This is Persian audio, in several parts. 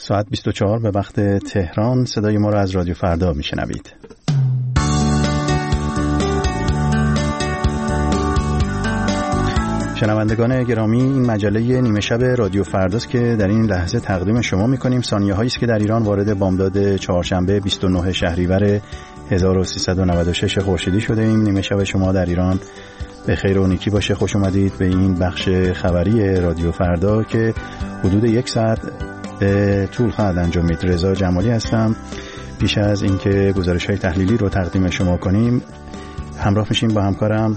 ساعت 24 به وقت تهران. صدای ما را از رادیو فردا میشنوید. شنوندگان گرامی، این مجله نیمه شب رادیو فرداست که در این لحظه تقدیم شما می‌کنیم. ثانیه‌هایی است که در ایران وارد بامداد چهارشنبه 29 شهریور 1396 خورشیدی شده ایم. نیمه شب شما در ایران به خیر و نیکی باشه. خوش اومدید به این بخش خبری رادیو فردا که حدود 1 ساعت به طول خواهد انجامید. رضا جمالی هستم. پیش از اینکه گزارش‌های تحلیلی رو تقدیم شما کنیم، همراه میشیم با همکارم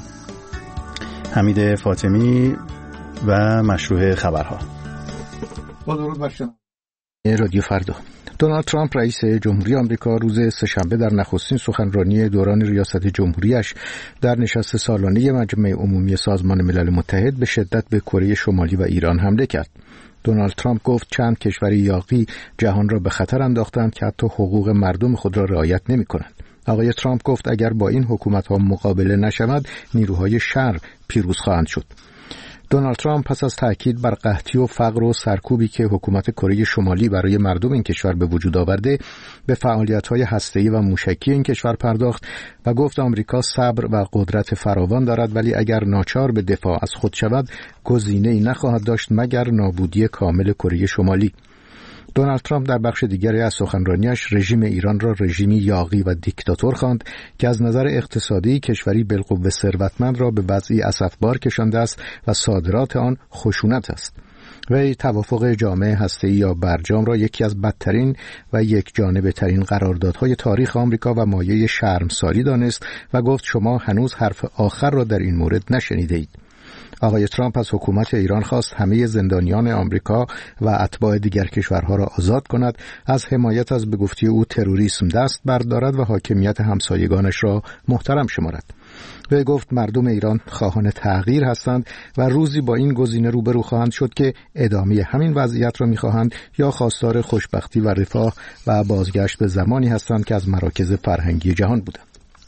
حمید فاطمی و مشروع خبرها. با درود بر شما. رادیو فردا. دونالد ترامپ رئیس جمهوری آمریکا روز سه‌شنبه در نخستین سخنرانی دوران ریاست جمهوریش در نشست سالانه مجمع عمومی سازمان ملل متحد به شدت به کره شمالی و ایران حمله کرد. دونالد ترامپ گفت چند کشور یاغی جهان را به خطر انداختند که حتی حقوق مردم خود را رعایت نمی‌کنند. آقای ترامپ گفت اگر با این حکومت‌ها مقابله نشود، نیروهای شر پیروز خواهند شد. دونالد ترامپ پس از تاکید بر قحطی و فقر و سرکوبی که حکومت کره شمالی برای مردم این کشور به وجود آورده، به فعالیت‌های هسته‌ای و موشکی این کشور پرداخت و گفت آمریکا صبر و قدرت فراوان دارد، ولی اگر ناچار به دفاع از خود شود، گزینه‌ای نخواهد داشت مگر نابودی کامل کره شمالی. دونالد ترامپ در بخش دیگری از سخنرانیش رژیم ایران را رژیمی یاغی و دیکتاتور خواند که از نظر اقتصادی کشوری بالقوه ثروتمند را به وضعی اسفبار کشانده است و صادرات آن خشونت است. وی توافق جامع هسته‌ای یا برجام را یکی از بدترین و یک جانبه ترین قراردادهای تاریخ آمریکا و مایه شرمساری دانست و گفت شما هنوز حرف آخر را در این مورد نشنیده اید. آقای ترامپ از حکومت ایران خواست همه زندانیان آمریکا و اتباع دیگر کشورها را آزاد کند، از حمایت از به گفته او تروریسم دست بردارد و حاکمیت همسایگانش را محترم شمارد. وی گفت مردم ایران خواهان تغییر هستند و روزی با این گزینه روبرو خواهند شد که ادامه همین وضعیت را می‌خواهند یا خواستار خوشبختی و رفاه و بازگشت به زمانی هستند که از مراکز فرهنگی جهان بودند.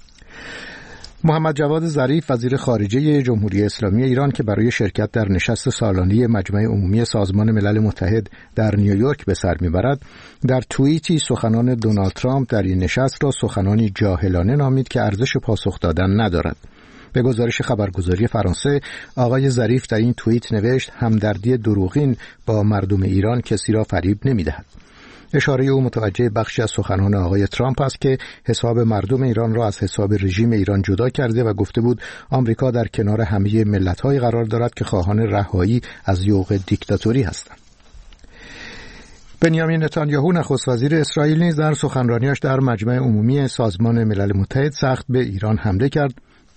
محمد جواد ظریف وزیر خارجه جمهوری اسلامی ایران که برای شرکت در نشست سالانه مجمع عمومی سازمان ملل متحد در نیویورک به سر میبرد، در توییتی سخنان دونالد ترامپ در این نشست را سخنانی جاهلانه نامید که ارزش پاسخ دادن ندارد. به گزارش خبرگزاری فرانسه، آقای ظریف در این توییت نوشت همدردی دروغین با مردم ایران کسی را فریب نمیدهد. اشاره او متوجه بخشی از سخنان آقای ترامپ است که حساب مردم ایران را از حساب رژیم ایران جدا کرده و گفته بود آمریکا در کنار همه ملت‌های قرار دارد که خواهان رهایی از یوغ دیکتاتوری هستند. بنیامین نتانیاهو نخست وزیر اسرائیل نیز در سخنرانیش در مجمع عمومی سازمان ملل متحد سخت به ایران حمله کرد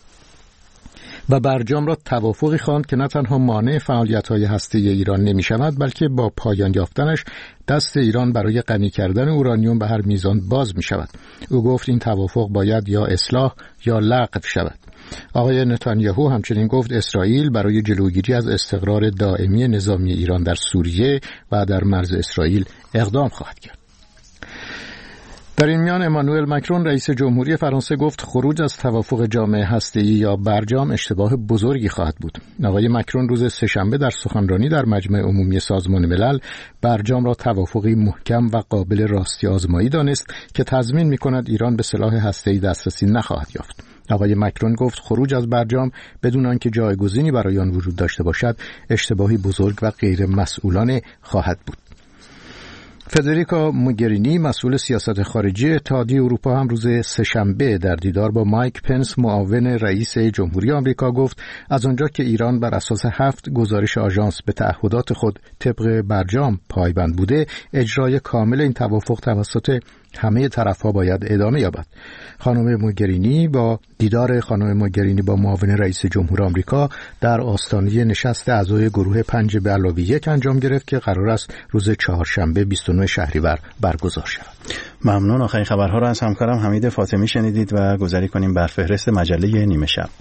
و برجام را توافقی خواند که نه تنها مانع فعالیت‌های هسته‌ای ایران نمی‌شود، بلکه با پایان یافتنش دست ایران برای غنی کردن اورانیوم به هر میزان باز می‌شود. او گفت این توافق باید یا اصلاح یا لغو شود. آقای نتانیاهو همچنین گفت اسرائیل برای جلوگیری از استقرار دائمی نظامی ایران در سوریه و در مرز اسرائیل اقدام خواهد کرد. در این میان امانوئل مکرون رئیس جمهوری فرانسه گفت خروج از توافق جامع هسته‌ای یا برجام اشتباه بزرگی خواهد بود. آقای مکرون روز سه‌شنبه در سخنرانی در مجمع عمومی سازمان ملل برجام را توافقی محکم و قابل راستی آزمایی دانست که تضمین می‌کند ایران به سلاح هسته‌ای دسترسی نخواهد یافت. آقای مکرون گفت خروج از برجام بدون آنکه جایگزینی برای آن وجود داشته باشد اشتباهی بزرگ و غیر مسئولانه خواهد بود. فدریکا موگرینی مسئول سیاست خارجی اتحادیه اروپا هم روز سه‌شنبه در دیدار با مایک پنس معاون رئیس جمهوری آمریکا گفت از آنجا که ایران بر اساس 7 گزارش آژانس به تعهدات خود طبق برجام پایبند بوده، اجرای کامل این توافق توسط همه طرف‌ها باید ادامه یابد. خانم موگرینی با دیدار خانم موگرینی با معاون رئیس جمهور آمریکا در آستانه نشست اعضای گروه 5+1 انجام گرفت که قرار است روز چهارشنبه 29 شهریور برگزار شود. ممنون. آخرین خبرها را از همکارم حمید فاطمی شنیدید و گذاری کنیم بر فهرست مجله نیمه شب.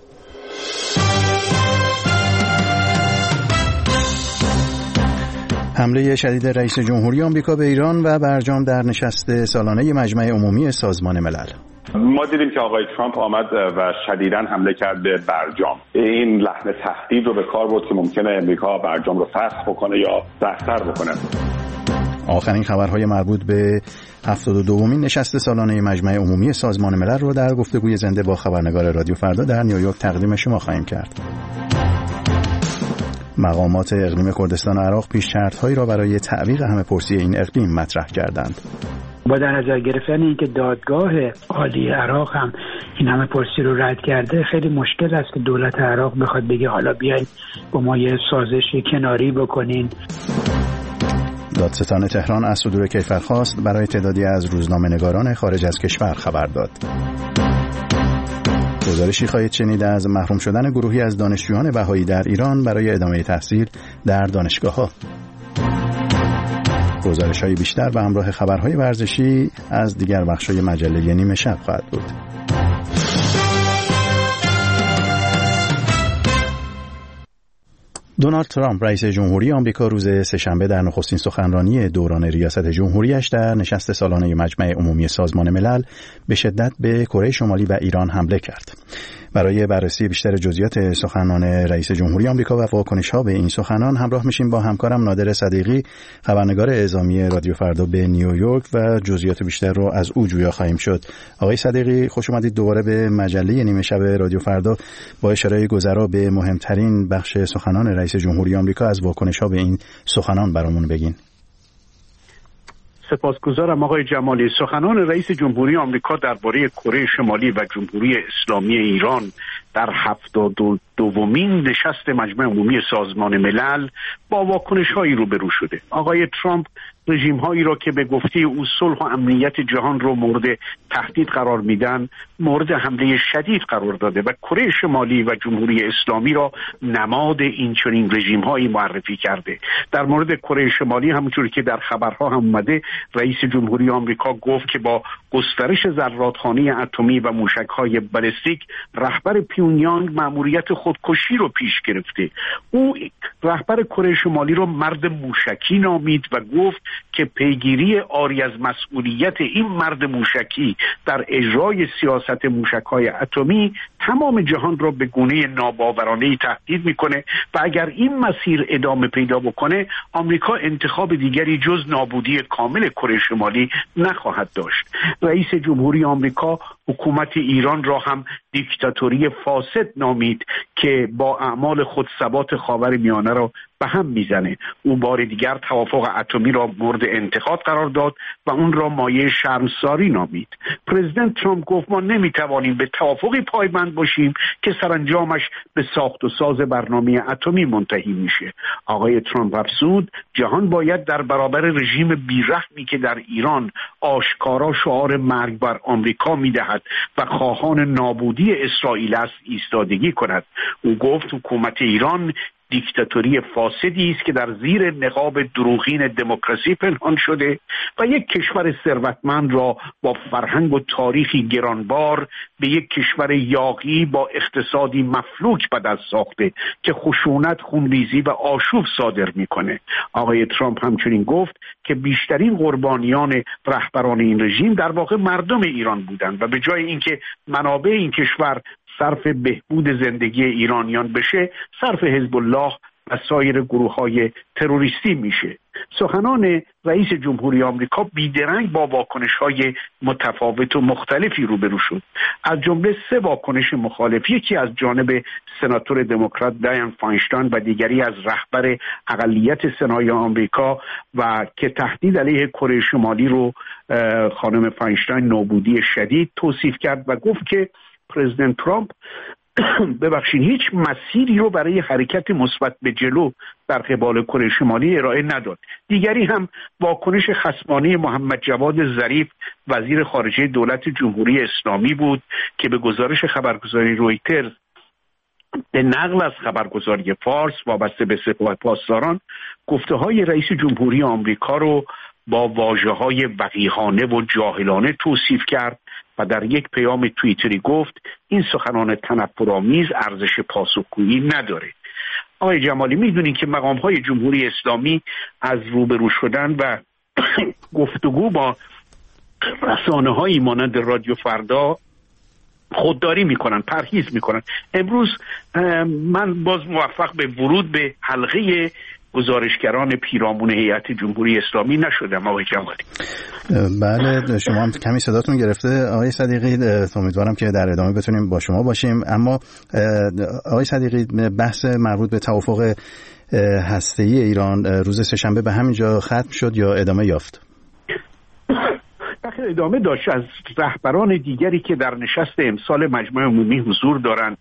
حمله شدید رئیس جمهوری آمریکا به ایران و برجام در نشست سالانه مجمع عمومی سازمان ملل. ما دیدیم که آقای ترامپ آمد و شدیداً حمله کرد به برجام. این لحن تهدید رو به کار برد که ممکنه امریکا برجام رو فسخ بکنه یا سخت‌تر بکنه. آخرین خبرهای مربوط به 72مین نشست سالانه مجمع عمومی سازمان ملل رو در گفتگوی زنده با خبرنگار رادیو فردا در نیویورک تقدیم شما خواهیم کرد. مقامات اقلیم کردستان و عراق پیش‌شرط‌هایی را برای تعویق همه‌پرسی این اقلیم مطرح کردند. با در نظر گرفتن اینکه دادگاه عالی عراق هم این همه‌پرسی رو رد کرده، خیلی مشکل است که دولت عراق بخواد بگه حالا بیاین با ما یه سازش کناری بکنین. دادستان تهران از صدور کیفرخواست برای تعدادی از روزنامه‌نگاران خارج از کشور خبر داد. گزارشی خواهید شنید از محروم شدن گروهی از دانشجویان بهایی در ایران برای ادامه تحصیل در دانشگاه‌ها. گزارش‌های بیشتر به همراه خبرهای ورزشی از دیگر بخش‌های مجله نیمه شب خواهد بود. دونالد ترامپ رئیس جمهوری آمریکا روز سه‌شنبه در نخستین سخنرانی دوران ریاست جمهوریش در نشست سالانه مجمع عمومی سازمان ملل به شدت به کره شمالی و ایران حمله کرد. برای بررسی بیشتر جزئیات سخنان رئیس جمهوری آمریکا و واکنش‌ها به این سخنان همراه میشیم با همکارم نادر صدیقی، خبرنگار اعزامی رادیو فردا به نیویورک و جزئیات بیشتر رو از او جویا خواهیم شد. آقای صدیقی خوش اومدید دوباره به مجله نیمه شب رادیو فردا. با اشاره گذرا به مهمترین بخش سخنان رئیس جمهوری آمریکا از واکنش‌ها به این سخنان برامون بگین. سپاسگزارم آقای جمالی. سخنان رئیس جمهوری آمریکا درباره کره شمالی و جمهوری اسلامی ایران در 72مین نشست مجمع عمومی سازمان ملل با واکنش‌هایی روبرو شده. آقای ترامپ رژیم‌هایی را که به گفته او صلح و امنیت جهان را مورد تهدید قرار میدن مورد حمله شدید قرار داده و کره شمالی و جمهوری اسلامی را نماد این چنین رژیم‌هایی معرفی کرده. در مورد کره شمالی همونجوری که در خبرها هم اومده، رئیس جمهوری آمریکا گفت که با گسترش ذراتخانه اتمی و موشک‌های بالستیک رهبر پیونیانگ مأموریت خودکشی رو پیش گرفته. او رهبر کره شمالی رو مرد موشکی نامید و گفت که پیگیری عاری از مسئولیت این مرد موشکی در اجرای سیاست موشک‌های اتمی تمام جهان را به گونه ناباورانه‌ای تهدید می‌کنه و اگر این مسیر ادامه پیدا بکنه آمریکا انتخاب دیگری جز نابودی کامل کره شمالی نخواهد داشت. رئیس جمهوری آمریکا حکومت ایران را هم دیکتاتوری فاسد نامید که با اعمال خودثبات خاورمیانه را به هم میزنه. او بار دیگر توافق اتمی را مورد انتقاد قرار داد و اون را مایه شرمساری نامید. پرزیدنت ترامپ گفت ما نمیتوانیم به توافقی پایبند باشیم که سرانجامش به ساخت و ساز برنامه اتمی منتهی میشه. آقای ترامپ افزود جهان باید در برابر رژیم بیرحمی که در ایران آشکارا شعار مرگ بر آمریکا میدهد و خواهان نابودی اسرائیل است ایستادگی کند. او گفت حکومت ایران دیکتاتوری فاسدی است که در زیر نقاب دروغین دموکراسی پنهان شده و یک کشور ثروتمند را با فرهنگ و تاریخی گرانبار به یک کشور یاغی با اقتصادی مفلوک بدل ساخته که خشونت، خونریزی و آشوب صادر میکنه. آقای ترامپ همچنین گفت که بیشترین قربانیان رهبران این رژیم در واقع مردم ایران بودند و به جای اینکه منابع این کشور صرف بهبود زندگی ایرانیان بشه صرف حزب الله و سایر گروه‌های تروریستی میشه. سخنان رئیس جمهوری آمریکا بیدرنگ با واکنش‌های متفاوت و مختلفی روبرو شد. از جمله 3 واکنش مخالف، یکی از جانب سناتور دموکرات دیان فاینشتاین و دیگری از رهبر اقلیت سنای آمریکا و که تهدید علیه کره شمالی رو خانم فاینشتاین نابودی شدید توصیف کرد و گفت که پرزیدنت ترامپ هیچ مسیری رو برای حرکت مثبت به جلو در قبال کره شمالی ارائه نداد. دیگری هم واکنش خصمانه محمد جواد ظریف وزیر خارجه دولت جمهوری اسلامی بود که به گزارش خبرگزاری رویترز به نقل از خبرگزاری فارس وابسته به سپاه پاسداران گفته‌های رئیس جمهوری آمریکا رو با واژه‌های وقیحانه و جاهلانه توصیف کرد و در یک پیام توییتری گفت این سخنان تنفرآمیز ارزش پاسخگویی نداره. آقای جمالی میدونین که مقام‌های جمهوری اسلامی از روبرو شدن و گفتگو با رسانه‌هایی مانند رادیو فردا خودداری میکنن، پرهیز میکنن. امروز من باز موفق به ورود به حلقه گزارشگران پیرامون هیئت جمهوری اسلامی نشدم. آقای جمالی. بله، شما هم کمی صداتون گرفته آقای صدیقی، امیدوارم که در ادامه بتونیم با شما باشیم. اما آقای صدیقی، بحث مربوط به توافق هسته‌ای ایران روز سه‌شنبه به همین جا ختم شد یا ادامه یافت؟ ادامه داشت. از رهبران دیگری که در نشست امسال مجمع عمومی حضور دارند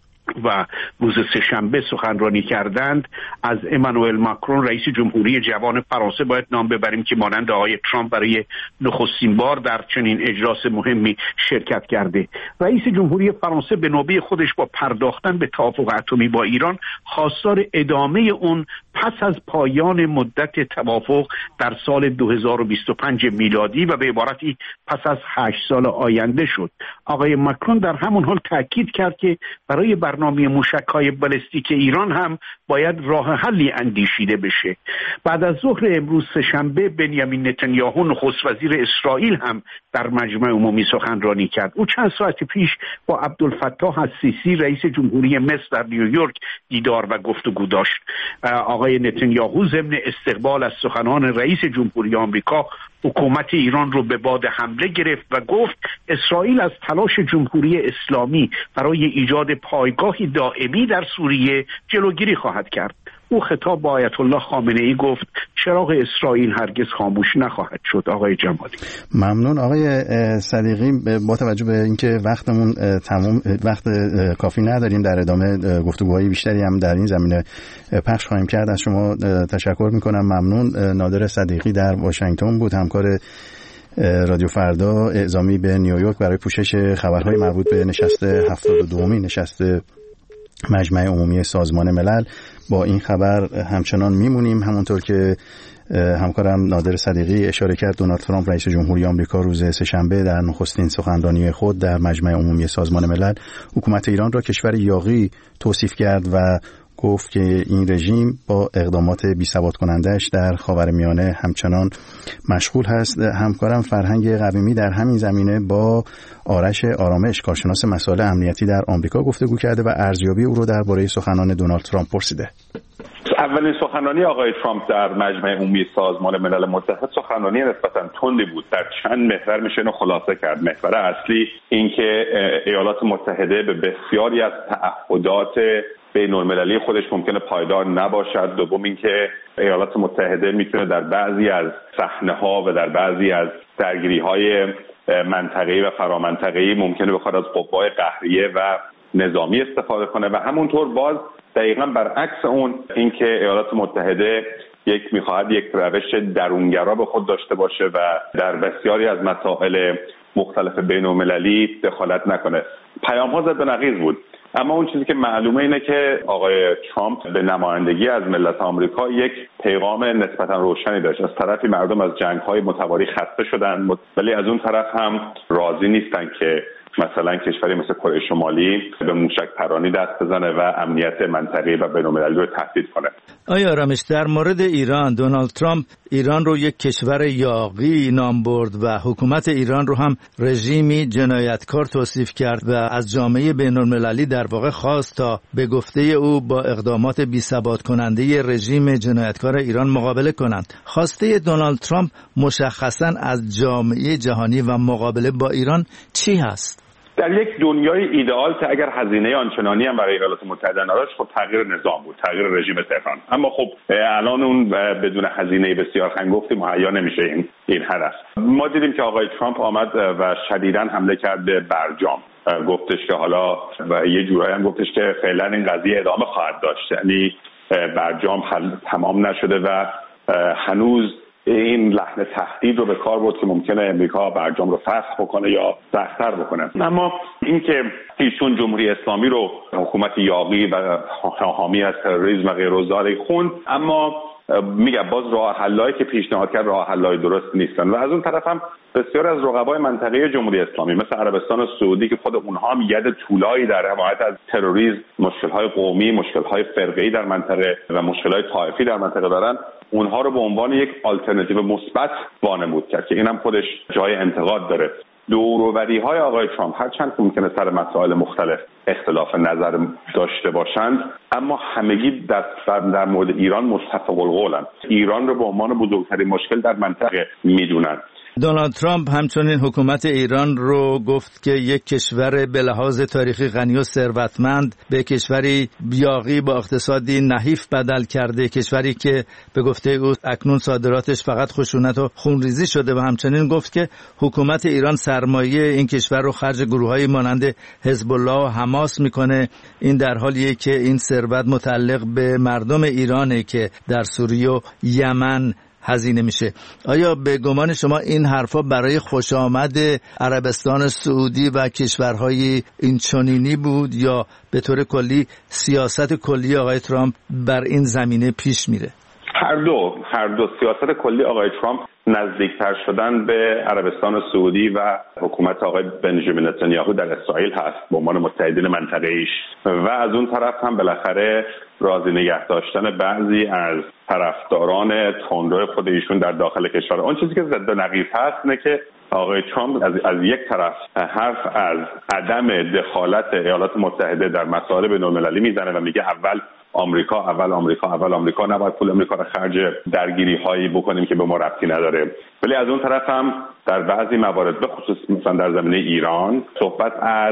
و روز سه‌شنبه سخنرانی کردند، از امانوئل ماکرون رئیس جمهوری جوان فرانسه باید نام ببریم که مانند آقای ترامپ برای نخستین بار در چنین اجلاس مهمی شرکت کرده. رئیس جمهوری فرانسه به نوبه خودش با پرداختن به توافق اتمی با ایران خواستار ادامه اون پس از پایان مدت توافق در سال 2025 میلادی و به عبارتی پس از 8 سال آینده شد. آقای ماکرون در همون حال تاکید کرد که برای برنامه موشک‌های بالستیک ایران هم باید راه حلی اندیشیده بشه. بعد از ظهر امروز سه‌شنبه بنیامین نتانیاهو نخست وزیر اسرائیل هم در مجمع عمومی سخنرانی کرد. او چند ساعت پیش با عبدالفتاح السیسی رئیس جمهوری مصر در نیویورک دیدار و گفتگو داشت. آقای نتانیاهو ضمن استقبال از سخنان رئیس جمهوری آمریکا حکومت ایران رو به باد حمله گرفت و گفت اسرائیل از تلاش جمهوری اسلامی برای ایجاد پایگاهی دائمی در سوریه جلوگیری خواهد کرد. او خطاب با آیت الله خامنه ای گفت چراغ اسرائیل هرگز خاموش نخواهد شد. آقای جمالی. ممنون آقای صدیقی. با توجه به اینکه وقتمون تمام، وقت کافی نداریم، در ادامه گفتگوهای بیشتری هم در این زمینه پخش خواهیم کرد. از شما تشکر میکنم. ممنون. نادر صدیقی در واشنگتن بود، همکار رادیو فردا اعزامی به نیویورک برای پوشش خبرهای مربوط به نشست 72مین نشست مجمع عمومی سازمان ملل. با این خبر همچنان میمونیم. همونطور که همکارم نادر صدیقی اشاره کرد، دونالد ترامپ رئیس جمهوری آمریکا روز سه‌شنبه در نخستین سخنرانی خود در مجمع عمومی سازمان ملل حکومت ایران را کشور یاغی توصیف کرد و گفت که این رژیم با اقدامات بی‌ثبات کننده‌اش در خاورمیانه همچنان مشغول هست. همکارم فرهنگ قویمی در همین زمینه با آرش آرامش، کارشناس مسائل امنیتی در آمریکا، گفتگو کرده و ارزیابی او رو درباره سخنان دونالد ترامپ پرسیده. اولین سخنرانی آقای ترامپ در مجمع عمومی سازمان ملل متحد سخنرانی نسبتاً تندی بود. در چند محور میشه اینو خلاصه کرد. محور اصلی این که ایالات متحده به بسیاری از تعهدات بین‌المللی خودش ممکنه پایدار نباشد. دوم اینکه ایالات متحده میتونه در بعضی از صحنه‌ها و در بعضی از درگیری‌های منطقه‌ای و فرامنطقه‌ای ممکنه بخواد از قوای قهریه و نظامی استفاده کنه و همونطور باز دقیقاً برعکس اون اینکه ایالات متحده میخواهد یک روش درونگرا به خود داشته باشه و در بسیاری از مسائل مختلف بین‌المللی دخالت نکنه. پیام‌ها زد به نقیض بود. اما اون چیزی که معلومه اینه که آقای ترامپ به نمایندگی از ملت آمریکا یک پیغام نسبتاً روشنی داشت. از طرفی مردم از جنگ‌های متوالی خسته شدن، ولی از اون طرف هم راضی نیستن که مثلا کشوری مثل کره شمالی به موشک پرانی دست بزنه و امنیت منطقه‌ای و بین‌المللی رو تهدید کنه. آیا آرامش، در مورد ایران، دونالد ترامپ ایران رو یک کشور یاغی نام برد و حکومت ایران رو هم رژیمی جنایتکار توصیف کرد و از جامعه بین‌المللی در واقع خواست تا به گفته او با اقدامات بی‌ثبات کننده رژیم جنایتکار ایران مقابله کنند. خواسته دونالد ترامپ مشخصاً از جامعه جهانی و مقابله با ایران چی هست؟ در یک دنیای ایدئال که اگر هزینه آنچنانی هم برای ایالات متحده نداشت، خب تغییر نظام بود، تغییر رژیم تهران. اما خب الان اون بدون هزینه بسیار هنگفتی مهیا نمیشه این هدف. ما دیدیم که آقای ترامپ آمد و شدیداً حمله کرد به برجام. گفتش که حالا و یه جورایی هم گفتش که فعلا این قضیه ادامه خواهد داشت، یعنی برجام تمام نشده و هنوز این لحن تهدید رو به کار برد که ممکنه امریکا برجام رو فسخ بکنه یا سخت‌تر بکنه. اما اینکه ایشون جمهوری اسلامی رو حکومت یاغی و حامی از تروریسم و غیر و زاری خوند، اما میگم باز راه حلایی که پیشنهاد کرد راه حلای درست نیستن و از اون طرف هم بسیار از رقبای منطقه جمهوری اسلامی مثل عربستان سعودی که خود اونها هم ید طولایی در حمایت از تروریسم، مشکل‌های قومی، مشکل‌های فرقه‌ای در منطقه و مشکل‌های طائفی در منطقه دارن، اونها رو به عنوان یک آلترناتیو مثبت وانمود کرد که اینم خودش جای انتقاد داره. دوروبری‌های آقای ترامپ هرچند که ممکنه سر مسائل مختلف اختلاف نظر داشته باشند، اما همگی در مورد ایران متفق القولند. ایران رو به عنوان بزرگترین مشکل در منطقه میدونند. دونالد ترامپ همچنین حکومت ایران رو گفت که یک کشور به لحاظ تاریخی غنی و ثروتمند به کشوری یاغی با اقتصادی نحیف بدل کرده، کشوری که به گفته او اکنون صادراتش فقط خشونت و خونریزی شده، و همچنین گفت که حکومت ایران سرمایه این کشور رو خرج گروه‌های مانند حزب الله و حماس میکنه. این در حالیه که این ثروت متعلق به مردم ایرانه که در سوریه و یمن هزینه میشه. آیا به گمان شما این حرفا برای خوش آمد عربستان سعودی و کشورهای اینچنینی بود، یا به طور کلی سیاست کلی آقای ترامپ بر این زمینه پیش میره؟ هر دو سیاست کلی آقای ترامپ نزدیکتر شدن به عربستان سعودی و حکومت آقای بنجامین نتانیاهو در اسرائیل هست به عنوان متحدین منطقه‌ایش، و از اون طرف هم بالاخره راضی نگه داشتن بعضی از طرفداران تندرو خود ایشون در داخل کشور. اون چیزی که ضد و نقیض هست اینه که آقای ترامپ از یک طرف حرف از عدم دخالت ایالات متحده در مسائل بین‌المللی میزنه و میگه اول آمریکا نباید پول آمریکا رو خرج درگیری هایی بکنیم که به ما ربطی نداره، ولی از اون طرف هم در بعضی موارد به خصوص مثلا در زمینه ایران صحبت از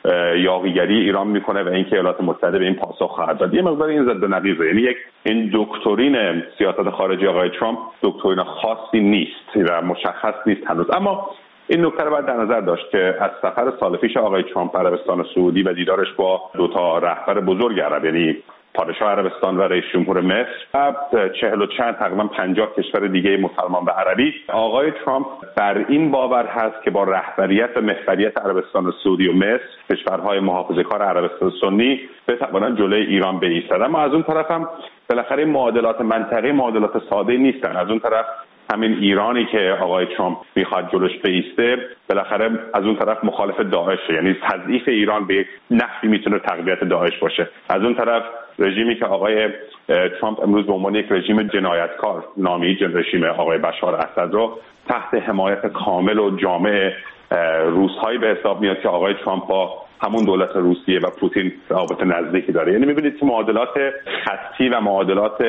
یاغیگری ایران میکنه و اینکه ایالات متحده به این پاسخ خواهد داد. یه مقدار این ضد و نقیضه، یعنی این دکترین سیاست خارجی آقای ترامپ دکترین خاصی نیست و مشخص نیست هنوز. اما این نکته رو باید در نظر داشت که از سفر سال پیش آقای ترامپ به عربستان سعودی و دیدارش با دو تا رهبر بزرگ عرب، یعنی پادشاه عربستان و رئیس جمهور مصر و 40 و چند تقریبا 50 کشور دیگه مسلمان و عربی، آقای ترامپ بر این باور هست که با رهبریت و محوریت عربستان سعودی و مصر، کشورهای محافظه‌کار عربستان سنی، بتوانند جلوی ایران بایستند. اما از اون طرف هم بالاخره معادلات منطقه‌ای معادلات ساده نیستن. از اون طرف همین ایرانی که آقای ترامپ میخواد جلوش بایسته بالاخره از اون طرف مخالف داعشه، یعنی تضعیف ایران به نحوی میتونه تقویت داعش باشه. از اون طرف رژیمی که آقای ترامپ امروز به عنوان یک رژیم جنایتکار نامید، رژیم آقای بشار اسد رو تحت حمایت کامل و جامع روس‌هایی به حساب میاد که آقای ترامپ با همون دولت روسیه و پوتین رابطه نزدیکی داره. یعنی می‌بینید که معادلات خطی و معادلات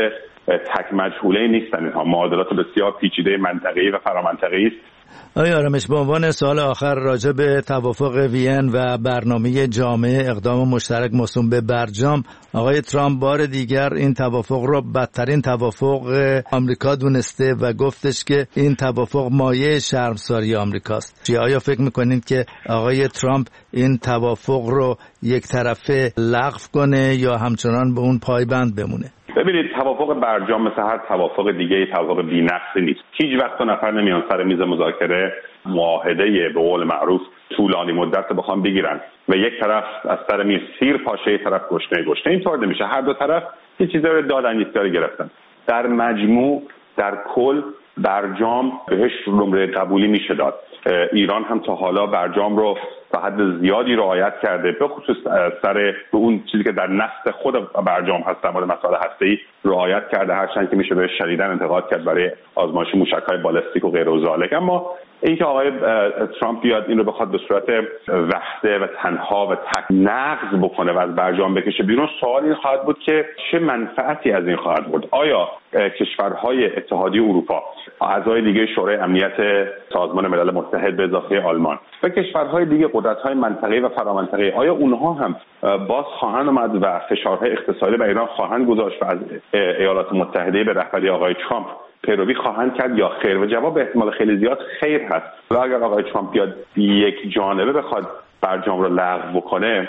تک مجهوله نیستن، اینها معادلات بسیار پیچیده منطقه‌ای و فرامنطقه‌ای است. آقای آرامش، به عنوان سوال آخر راجع به توافق وین و برنامه جامع اقدام مشترک موسوم به برجام، آقای ترامپ بار دیگر این توافق را بدترین توافق آمریکا دونسته و گفتش که این توافق مایه شرمساری آمریکاست. آیا فکر میکنید که آقای ترامپ این توافق رو یک طرفه لغو کنه یا همچنان به اون پایبند بمونه؟ ببینید، توافق برجام مثل هر توافق دیگه توافق بی‌نقصی نیست. هیچ وقت نفر نمیان سر میز مذاکره معاهده به قول معروف طولانی مدت رو بخوام بگیرن و یک طرف از سر میز سیر پاشه، یک طرف گشنه. اینطور نمیشه. هر دو طرف یه چیزی رو دادن، یک داره گرفتن. در مجموع در کل برجام بهش نمره قبولی میشه داد. ایران هم تا حالا برجام رو تا حد زیادی رعایت کرده، به خصوص سر به اون چیزی که در نص خود برجام هست در مورد مسائل هسته‌ای رعایت کرده، هرچند که میشه بهش شدیداً انتقاد کرد برای آزمایش موشک‌های بالستیک و غیر و ذالک. اما اینکه آقای ترامپ بیاد این رو بخواد به صورت وحده و تنها و تک نقض بکنه و از برجام بکشه بیرون، سوال این خواهد بود که چه منفعتی از این خواهد بود. آیا کشورهای اتحادیه اروپا، اعضای دیگه شورای امنیت سازمان ملل متحد به اضافه آلمان و کشورهای دیگه، قدرت‌های منطقه‌ای و فرامنطقه‌ای، آیا اونها هم باز خواهند اومد و فشارهای اقتصادی بر ایران خواهند گذاشت و از ایالات متحده به رهبری آقای ترامپ پیروی خواهند کرد یا خیر؟ و جواب به احتمال خیلی زیاد خیر هست. و اگر آقای ترامپ بیاد یک جانبه بخواد برجام رو لغو بکنه،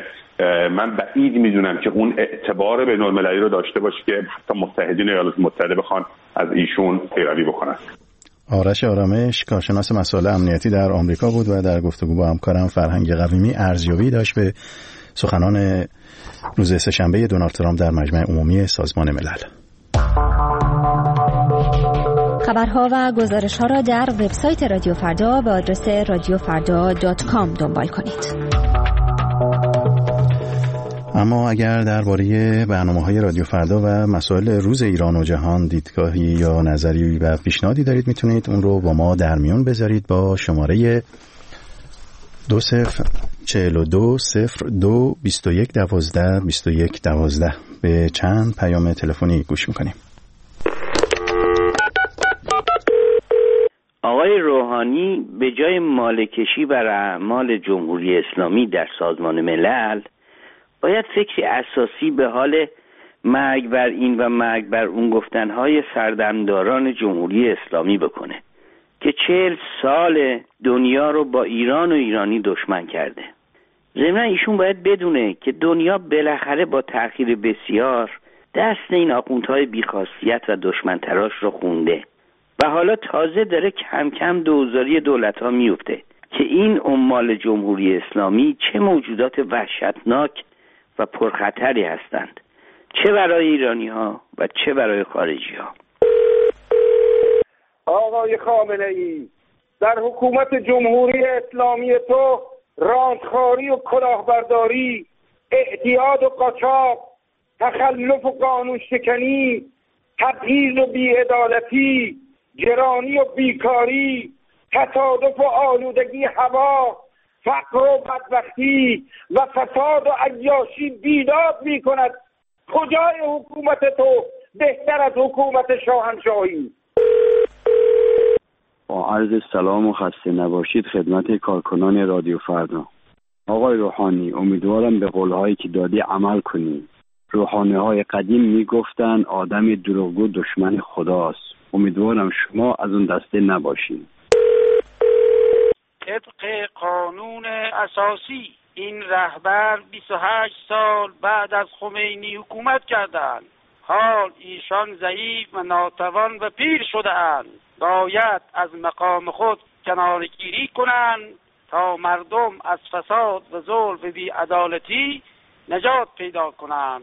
من بعید میدونم که اون اعتبار بین‌المللی رو داشته باشه که حتی متحدین ایالات متحده بخوان از ایشون پیروی بکنن. آرش آرامش، کارشناس مسائل امنیتی در آمریکا بود و در گفتگو با همکارم فرهنگ قویمی ارزیابی داشت به سخنان روز سه‌شنبه دونالد ترامپ در مجمع عمومی سازمان ملل. خبرها و گزارش‌ها را در وبسایت رادیو فردا به آدرس radiofarda.com دنبال کنید. اما اگر درباره برنامه‌های رادیو فردا و مسائل روز ایران و جهان دیدگاهی یا نظری و پیشنهادی دارید، میتونید اون رو با ما در میون بذارید با شماره 2042022112 به چند پیام تلفنی گوش میکنیم. آقای روحانی به جای مالکشی بر اعمال جمهوری اسلامی در سازمان ملل باید فکری اساسی به حال مرگ بر این و مرگ بر اون گفتنهای سردمداران جمهوری اسلامی بکنه که 40 سال دنیا رو با ایران و ایرانی دشمن کرده. ضمن ایشون باید بدونه که دنیا بالاخره با تأخیر بسیار دست این آخوندهای بیخاصیت و دشمن تراش رو خونده و حالا تازه داره کم کم دوزاری دولت‌ها میفته که این عمال جمهوری اسلامی چه موجودات وحشتناک و پرخطری هستند، چه برای ایرانی‌ها و چه برای خارجی‌ها. آقای خامنه‌ای، در حکومت جمهوری اسلامی تو رانتخواری و کلاهبرداری، اعتیاد و قاچاق، تخلف و قانون شکنی، تبعیض و بی‌عدالتی، گرانی و بیکاری، تصادف و آلودگی هوا، فقر و بدبختی و فساد و عیاشی بیداد می کند. کجای حکومت تو بهتر از حکومت شاهنشاهی؟ با عرض سلام و خسته نباشید خدمت کارکنان رادیو فردا. آقای روحانی، امیدوارم به قولهایی که دادی عمل کنی. روحانی‌های قدیم میگفتن آدم دروغگو دشمن خداست. امیدوارم شما از اون دسته نباشین. طبق قانون اساسی این رهبر 28 سال بعد از خمینی حکومت کردند. حال ایشان ضعیف و ناتوان و پیر شده اند. باید از مقام خود کناره‌گیری کنند تا مردم از فساد و ظلم و بی‌عدالتی نجات پیدا کنند.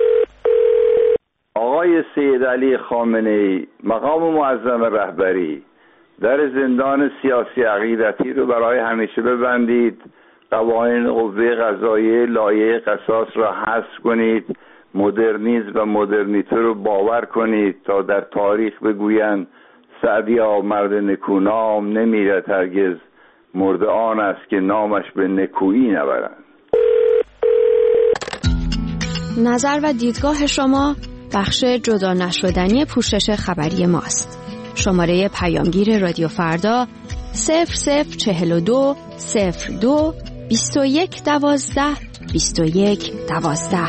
آقای سید علی خامنه‌ای، مقام معظم رهبری، در زندان سیاسی عقیدتی رو برای همیشه ببندید. قوانین قوه قضاییه لایحه قصاص را حذف کنید. مدرنیسم و مدرنیته رو باور کنید تا در تاریخ بگویند سعدیا مرد نکونام نمیرد هرگز، مرد آن است که نامش به نکویی نبرند. نظر و دیدگاه شما بخش جدا نشدنی پوشش خبری ماست. شماره پیامگیر رادیو فردا 0042 02 21 12 21 12.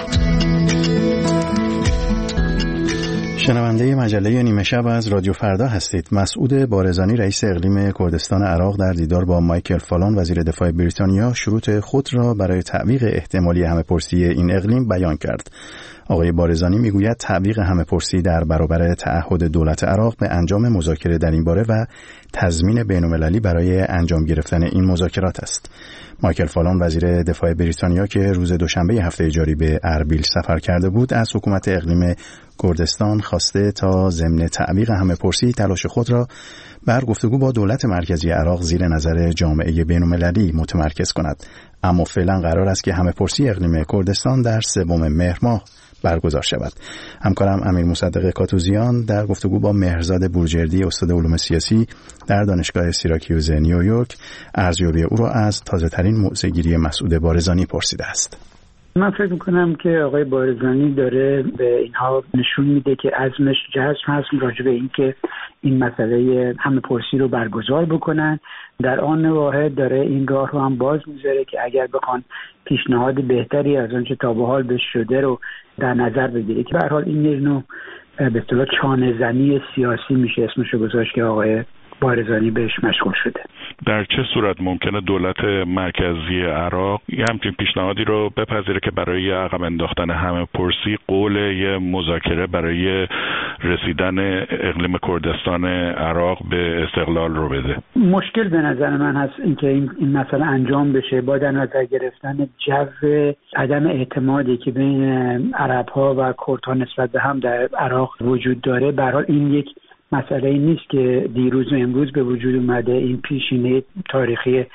شنونده مجله نیمه شب از رادیو فردا هستید. مسعود بارزانی رئیس اقلیم کردستان عراق در دیدار با مایکل فالون وزیر دفاع بریتانیا شروط خود را برای تعویق احتمالی همه‌پرسی این اقلیم بیان کرد. آقای بارزانی میگوید تعویق همه‌پرسی در برابر تعهد دولت عراق به انجام مذاکره در این باره و تضمین بین‌المللی برای انجام گرفتن این مذاکرات است. مایکل فالون وزیر دفاع بریتانیا که روز دوشنبه هفته جاری به اربیل سفر کرده بود از حکومت اقلیم کردستان خواسته تا ضمن تعویق همه‌پرسی تلاش خود را بر گفتگو با دولت مرکزی عراق زیر نظر جامعه بین‌المللی متمرکز کند. اما فعلا قرار است که همه‌پرسی اقلیم کردستان در 3 مهر ماه برگزار شود. همکارم امیر مصدق کاتوزیان در گفتگو با مهرزاد بورجردی استاد علوم سیاسی در دانشگاه سیراکیوز نیویورک ارزیابی او را از تازه‌ترین موضع‌گیری مسعود بارزانی پرسیده است. من فکر میکنم که آقای بارزانی داره به اینها نشون میده که عزمش جزم هست راجع به این که این مسئله همه‌پرسی رو برگزار بکنن. در آن واحد داره این راه رو هم باز میذاره که اگر بخوان پیشنهاد بهتری از آنچه تا به حال بهش شده رو در نظر بگیره که به هر حال این یه نوع به اصطلاح چانه‌زنی سیاسی میشه اسمشو گذاشت که آقای بارزانی بهش مشغول شده. در چه صورت ممکنه دولت مرکزی عراق یه همچین پیشنهادی رو بپذیره که برای عقب انداختن همه‌پرسی قول یه مذاکره برای رسیدن اقلیم کردستان عراق به استقلال رو بده؟ مشکل به نظر من هست اینکه این مسئله انجام بشه با در نظر گرفتن جو عدم اعتمادی که بین عرب‌ها و کردها نسبت به هم در عراق وجود داره. به هر حال این یک مسئله نیست که دیروز و امروز به وجود اومده. این پیشینه تاریخی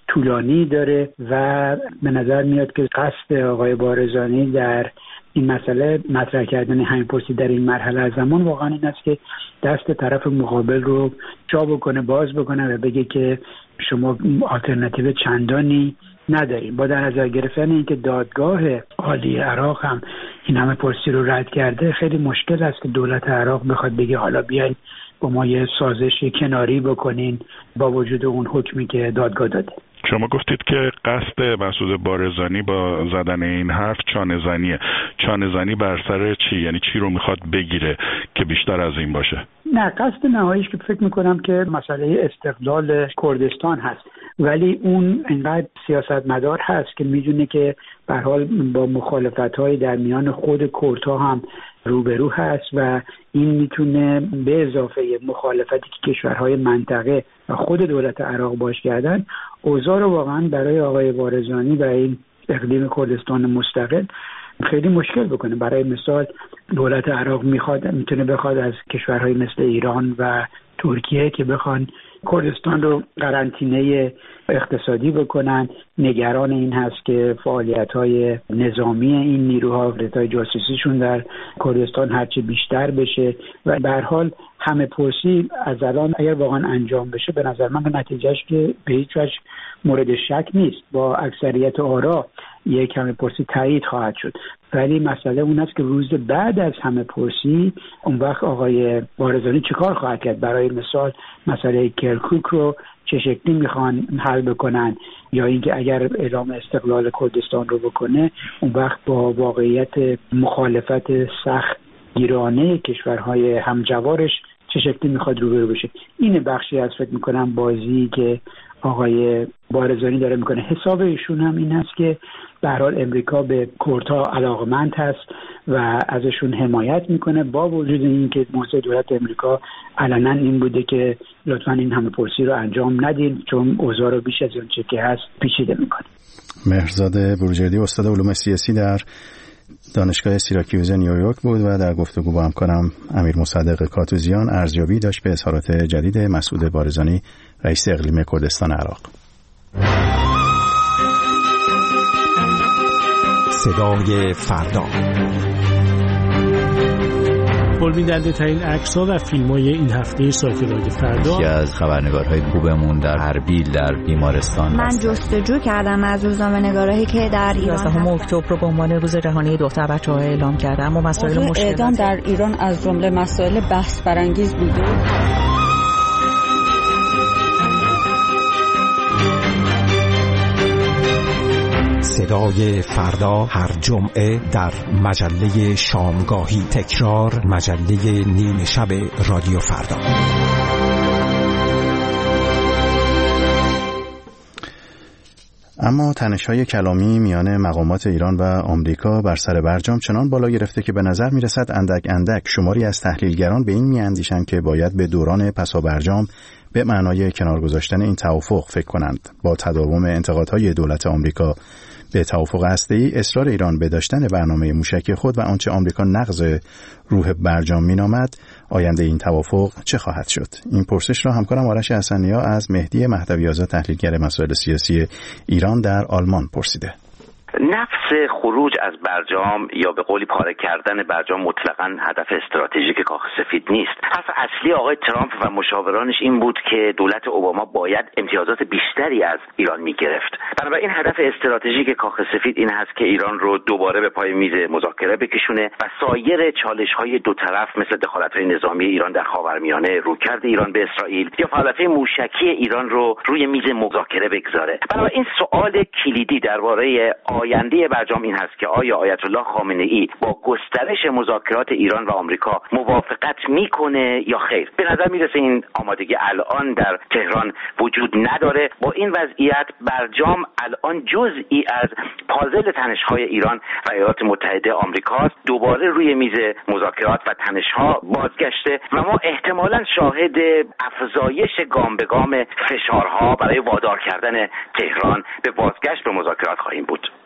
طولانی داره و به نظر میاد که قصد آقای بارزانی در این مسئله مطرح کردن همین پرسی در این مرحله از زمان واقعا این است که دست طرف مقابل رو جا بکنه، باز بکنه و بگه که شما آلترناتیو چندانی نداریم. با در نظر گرفتن اینکه دادگاه عالی عراق هم این همه پرسی رو رد کرده، خیلی مشکل است که دولت عراق بخواد بگه حالا بیاین با ما یه سازش کناری بکنین با وجود اون حکمی که دادگاه داده. شما گفتید که قصد مسعود بارزانی با زدن این حرف چانه‌زنیه. چانه‌زنی بر سر چی؟ یعنی چی رو میخواد بگیره که بیشتر از این باشه؟ نه، قصد نهاییش که فکر میکنم که مسئله استقلال کردستان هست، ولی اون اینقدر سیاستمدار هست که میدونه که به هر حال با مخالفت‌های در میان خود کردها هم روبرو هست و این میتونه به اضافه مخالفتی که کشورهای منطقه و خود دولت عراق باش کردن، اوضاع رو واقعا برای آقای بارزانی و این اقلیم کردستان مستقل خیلی مشکل بکنه. برای مثال دولت عراق میتونه بخواد از کشورهای مثل ایران و ترکیه که بخوان کردستان رو قرنطینه اقتصادی بکنن، نگران این هست که فعالیت‌های نظامی این نیروها، فعالیت‌های جاسوسیشون در کردستان هرچی بیشتر بشه و به هر حال همه پرسی از الان اگر واقعا انجام بشه به نظر من نتیجهش که به هیچ وجه مورد شک نیست، با اکثریت آرا یک همه پرسی تایید خواهد شد. ولی مسئله اون است که روز بعد از همه پرسی اون وقت آقای بارزانی چیکار خواهد کرد؟ برای مثال مسئله کرکوک رو چه شکلی میخوان حل بکنن، یا اینکه اگر اعلام استقلال کردستان رو بکنه اون وقت با واقعیت مخالفت سخت گیرانه کشورهای همجوارش چه شکلی میخواد روبرو بشه. این بخشی از فکر میکنم بازی که آقای بارزانی داره میکنه. حساب ایشون هم این است که به هر حال امریکا به کردها علاقمند هست و ازشون حمایت میکنه، با وجود اینکه موضع دولت امریکا علنا این بوده که لطفاً این همه پرسی رو انجام ندین چون اوضاع رو بیش از اون چه که هست پیچیده میکنه. مهرزاد بروجردی استاد علوم سیاسی در دانشگاه سیراکیوز نیویورک بود و در گفتگو با همکارم امیر مصدق کاتوزیان ارزیابی داشت به اظهارات جدید مسعود بارزانی رئیس اقلیم کردستان عراق. صدای فردا. پربیننده ترین عکس‌ها و فیلم‌های این هفته سایت رادیو فردا. یکی از خبرنگارهای خوبمون در اربیل در بیمارستان. من جستجو کردم از روزنامه‌نگارایی که در ایران 11 اکتبر رو به عنوان روز جهانی دختر بچه‌ها اعلام کردن. اما مسائل مشکل اعدام در ایران از جمله مسائل بحث برانگیز بوده. صدای فردا هر جمعه در مجله شامگاهی، تکرار مجله نیمه شب رادیو فردا. اما تنش‌های کلامی میان مقامات ایران و آمریکا بر سر برجام چنان بالا گرفته که به نظر میرسد اندک اندک شماری از تحلیلگران به این میاندیشند که باید به دوران پسا برجام به معنای کنار گذاشتن این توافق فکر کنند. با تداوم انتقادهای دولت آمریکا به توافق هسته‌ای، اصرار ایران به داشتن برنامه موشکی خود و آنچه آمریکا نقض روح برجام مینامد، آینده این توافق چه خواهد شد؟ این پرسش را همکارم آرش حسنی‌ها از مهدی مهدوی‌آزاد تحلیلگر مسائل سیاسی ایران در آلمان پرسیده. نفس خروج از برجام یا به قولی پاره کردن برجام مطلقاً هدف استراتژیک کاخ سفید نیست. حرف اصلی آقای ترامپ و مشاورانش این بود که دولت اوباما باید امتیازات بیشتری از ایران میگرفت. بنابراین هدف استراتژیک کاخ سفید این هست که ایران رو دوباره به پای میز مذاکره بکشونه و سایر چالش‌های دو طرف مثل دخالت‌های نظامی ایران در خاورمیانه، رویکرد ایران به اسرائیل یا فعالیت‌های موشکی ایران رو روی میز مذاکره بگذاره. بنابراین سوال کلیدی درباره آینده برجام این هست که آیا آیت الله خامنه‌ای با گسترش مذاکرات ایران و آمریکا موافقت میکنه یا خیر. به نظر میرسه این آمادگی الان در تهران وجود نداره. با این وضعیت برجام الان جزئی از پازل تنش‌های ایران و ایالات متحده آمریکاست. دوباره روی میز مذاکرات و تنش‌ها بازگشته و ما احتمالاً شاهد افزایش گام به گام فشارها برای وادار کردن تهران به بازگشت به مذاکرات خواهیم بود.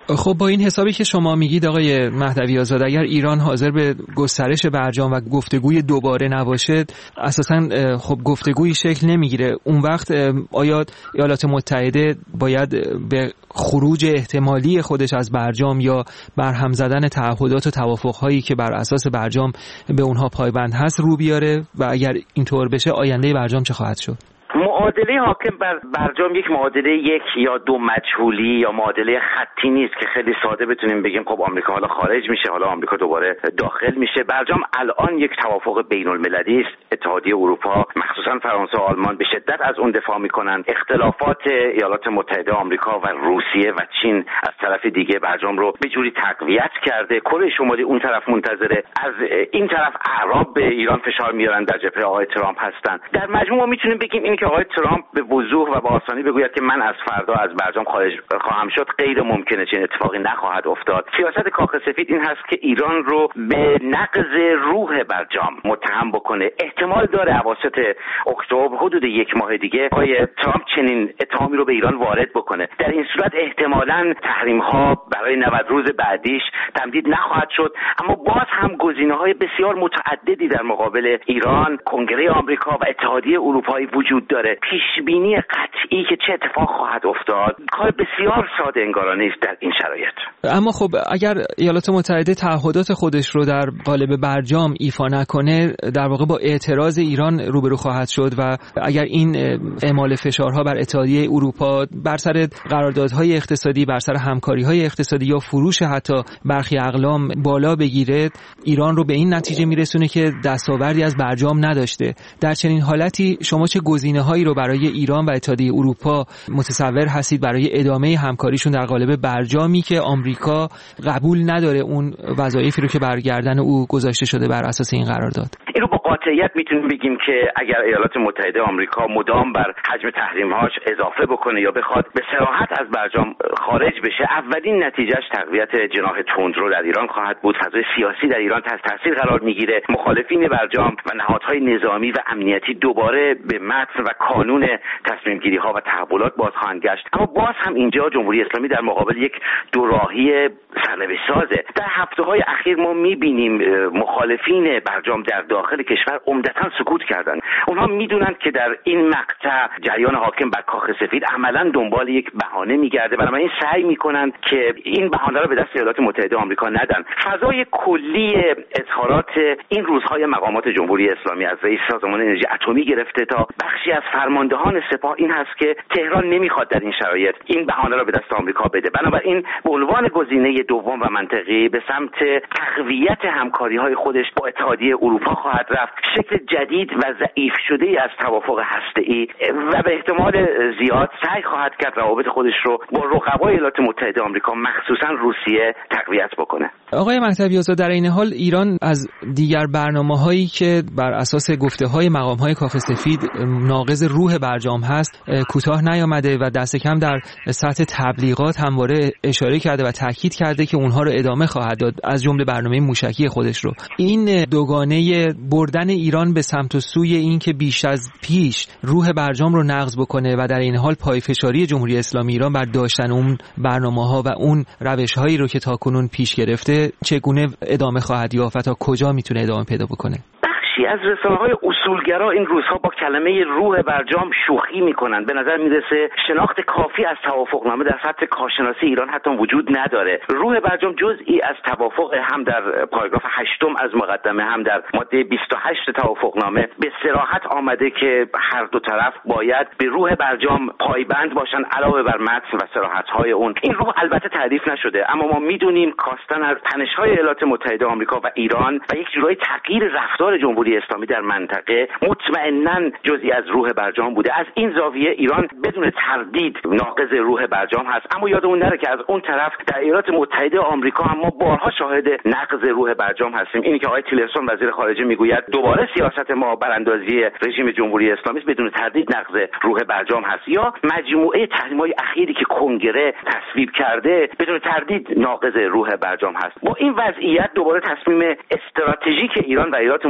خب با این حسابی که شما میگید آقای مهدوی آزاد، اگر ایران حاضر به گسترش برجام و گفتگوی دوباره نباشه، اساساً خب گفتگویی شکل نمیگیره. اون وقت آیا ایالات متحده باید به خروج احتمالی خودش از برجام یا برهم زدن تعهدات و توافق‌هایی که بر اساس برجام به اونها پایبند هست رو بیاره؟ و اگر اینطور بشه آینده برجام چه خواهد شد؟ معادله حاکم بر برجام یک معادله یک یا دو مجهولی یا معادله خطی نیست که خیلی ساده بتونیم بگیم خب آمریکا حالا خارج میشه، حالا آمریکا دوباره داخل میشه. برجام الان یک توافق بین المللی است. اتحادیه اروپا مخصوصا فرانسه و آلمان به شدت از اون دفاع میکنن. اختلافات ایالات متحده آمریکا و روسیه و چین از طرف دیگه برجام رو به جوری تقویت کرده. کره شمالی اون طرف منتظره، از این طرف اعراب به ایران فشار میارن، در جبهه آقای ترامپ هستن. در مجموع میتونیم بگیم این که آقای ترامپ به وضوح و با آسانی بگوید که من از فردا از برجام خارج خواهم شد غیر ممکنه، چنین اتفاقی نخواهد افتاد. سیاست کاخ سفید این هست که ایران رو به نقض روح برجام متهم بکنه. احتمال داره اواسط اکتبر، حدود یک ماه دیگه، آقای ترامپ چنین اتهامی رو به ایران وارد بکنه. در این صورت احتمالاً تحریم ها برای 90 روز بعدیش تمدید نخواهد شد، اما باز هم گزینه‌های بسیار متعددی در مقابل ایران، کنگره آمریکا و اتحادیه اروپایی وجود داره. پیش بینی قطعی که چه اتفاق خواهد افتاد کار بسیار ساده انگارانه است در این شرایط. اما خب اگر ایالات متحده تعهدات خودش رو در قالب برجام ایفا نکنه، در واقع با اعتراض ایران روبرو خواهد شد و اگر این اعمال فشارها بر اتحادیه اروپا بر سر قراردادهای اقتصادی، بر سر همکاری‌های اقتصادی یا فروش حتی برخی اقلام بالا بگیره، ایران رو به این نتیجه میرسونه که دستاوردی از برجام نداشته. در چنین حالتی شما چه گزینه‌هایی رو برای ایران و اتحادیه اروپا متصور هستید برای ادامه همکاریشون در قالب برجامی که آمریکا قبول نداره اون وظایفی رو که بر گردن او گذاشته شده بر اساس این قرارداد؟ اینو با قاطعیت میتونیم بگیم که اگر ایالات متحده آمریکا مدام بر حجم تحریم‌هاش اضافه بکنه یا بخواد به صراحت از برجام خارج بشه، اولین نتیجهش تقویت جناح تندرو در ایران خواهد بود. فضای سیاسی در ایران تحت تاثیر قرار میگیره. مخالفین برجام و نهادهای نظامی و امنیتی دوباره به متن و قانون تصمیم گیری ها و تحولات باز خواهند گشت. اما باز هم اینجا جمهوری اسلامی در مقابل یک دوراهی سرنوشت سازه. در هفته‌های اخیر ما می‌بینیم مخالفین برجام در داخل کشور عمدتاً سکوت کردند. اونها می‌دونند که در این مقطع جریان حاکم بر کاخ سفید عملاً دنبال یک بهانه می‌گرده، بنابراین سعی می‌کنند که این بهانه را به دست ایالات متحده آمریکا ندن. فضای کلی اظهارات این روزهای مقامات جمهوری اسلامی از رئیس سازمان انرژی اتمی گرفته تا بخشی از فرماندهان سپاه این هست که تهران نمیخواد در این شرایط این بهانه را به دست آمریکا بده. بنابراین به عنوان گزینه دوم و منطقی به سمت تقویت همکاری‌های خودش با اتحادیه اروپا خواهد رفت. شکل جدید و ضعیف شده از توافق هسته‌ای و به احتمال زیاد سعی خواهد کرد روابط خودش رو با رقبای ایالات متحده آمریکا مخصوصا روسیه تقویت بکنه. آقای مهدوی آزاد، در این حال ایران از دیگر برنامه‌هایی که بر اساس گفته‌های مقام‌های کاخ سفید ناقض روح برجام هست کوتاه نیامده و دست کم در سطح تبلیغات همواره اشاره کرده و تاکید کرده که اونها رو ادامه خواهد داد، از جمله برنامه موشکی خودش رو. این دوگانه بردن ایران به سمت و سوی این که بیش از پیش روح برجام رو نقض بکنه و در این حال پایفشاری جمهوری اسلامی ایران بر داشتن اون برنامه‌ها و اون روش‌هایی رو که تاکنون پیش گرفته چگونه ادامه خواهد یافت و تا کجا میتونه ادامه پیدا بکنه؟ از رسانه‌های اصولگرا این روزها با کلمه روح برجام شوخی میکنن. به نظر میرسه شناخت کافی از توافقنامه در سطح کارشناسی ایران حتی وجود نداره. روح برجام جزئی از توافق هم در پاراگراف 8 از مقدمه هم در ماده 28 توافقنامه به صراحت آمده که هر دو طرف باید به روح برجام پایبند باشن علاوه بر متن و صراحت‌های اون. این روح البته تعریف نشده، اما ما میدونیم کاستن از تنش‌های ایالات متحده آمریکا و ایران و یک جورای تغییر رفتار جمهوری اسلامی در منطقه مطمئناً جزئی از روح برجام بوده. از این زاویه ایران بدون تردید ناقض روح برجام هست، اما یادمون نره که از اون طرف در ایالات متحده آمریکا هم ما بارها شاهد نقض روح برجام هستیم. اینی که آقای تیلرسون وزیر خارجه میگوید دوباره سیاست ما براندازی رژیم جمهوری اسلامی است، بدون تردید نقض روح برجام هست. یا مجموعه تحریم‌های اخیری که کنگره تصویب کرده بدون تردید ناقض روح برجام هست. با این وضعیت دوباره تصمیم استراتژیک ایران و ایالات متحده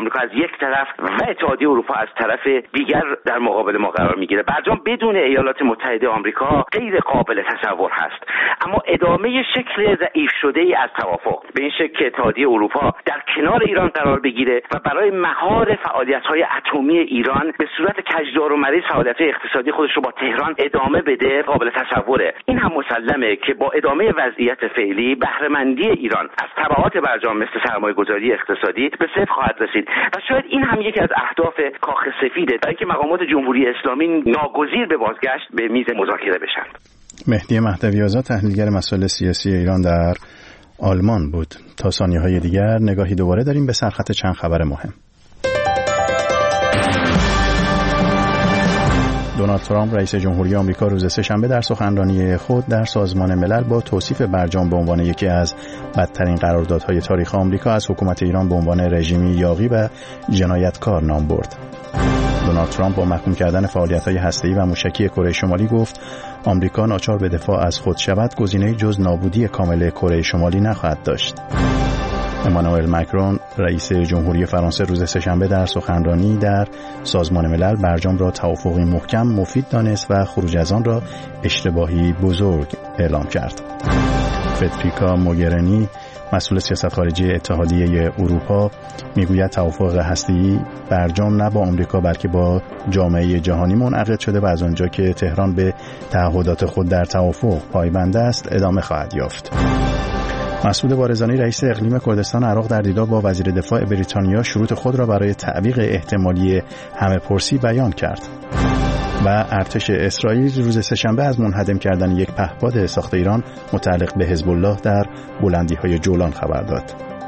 آمریکا از یک طرف و اتحادیه اروپا از طرف دیگر در مقابل ما قرار میگیره. برجام بدون ایالات متحده آمریکا غیر قابل تصور هست، اما ادامه شکل ضعیف شده ای از توافق به این شکل که اتحادیه اروپا در کنار ایران قرار بگیره و برای مهار فعالیت‌های اتمی ایران به صورت کجدار و مریض فعالیت‌های اقتصادی خودش رو با تهران ادامه بده قابل تصوره. این هم مسلمه که با ادامه وضعیت فعلی بهره‌مندی ایران از تبعات برجام مثل سرمایه‌گذاری اقتصادی به صفر خواهد رسید و شاید این هم یکی از اهداف کاخ سفیده، برای که مقامات جمهوری اسلامی ناگزیر به بازگشت به میز مذاکره بشن. مهدی مهدوی آزاد، تحلیلگر مسائل سیاسی ایران در آلمان بود. تا ثانیه‌های دیگر نگاهی دوباره داریم به سرخط چند خبر مهم. دونالد ترامپ رئیس جمهوری آمریکا روز سه‌شنبه در سخنرانی خود در سازمان ملل با توصیف برجام به عنوان یکی از بدترین قراردادهای تاریخ آمریکا از حکومت ایران به عنوان رژیمی یاغی و جنایتکار نام برد. دونالد ترامپ با محکوم کردن فعالیت‌های هسته‌ای و موشکی کره شمالی گفت آمریکا ناچار به دفاع از خود شود گزینه‌ای جز نابودی کامل کره شمالی نخواهد داشت. امانوئل ماکرون رئیس جمهوری فرانسه روز سه‌شنبه در سخنرانی در سازمان ملل برجام را توافقی محکم مفید دانست و خروج از آن را اشتباهی بزرگ اعلام کرد. فدریکا موگرینی مسئول سیاست خارجی اتحادیه اروپا میگوید توافق هسته‌ای برجام نه با آمریکا بلکه با جامعه جهانی منعقد شده و از آنجا که تهران به تعهدات خود در توافق پایبند است ادامه خواهد یافت. مسعود بارزانی رئیس اقلیم کردستان عراق در دیدار با وزیر دفاع بریتانیا شروط خود را برای تعویق احتمالی همه‌پرسی بیان کرد. و ارتش اسرائیل روز سه‌شنبه از منهدم کردن یک پهپاد ساخت ایران متعلق به حزب الله در بلندی‌های جولان خبر داد.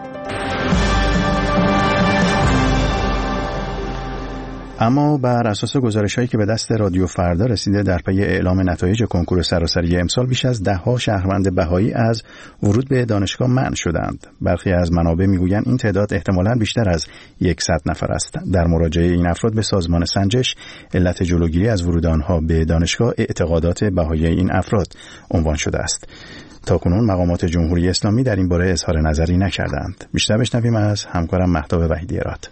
اما بر اساس گزارش‌هایی که به دست رادیو فردا رسیده در پی اعلام نتایج کنکور سراسری امسال بیش از 10 شهروند بهایی از ورود به دانشگاه منع شدند. برخی از منابع میگویند این تعداد احتمالاً بیشتر از 100 نفر است. در مراجعه این افراد به سازمان سنجش علت جلوگیری از ورود آنها به دانشگاه اعتقادات بهایی این افراد عنوان شده است. تاکنون مقامات جمهوری اسلامی در این باره اظهار نظری نکردند. بیشتر بشنویم از همکارم مهتاب وحیدی راد.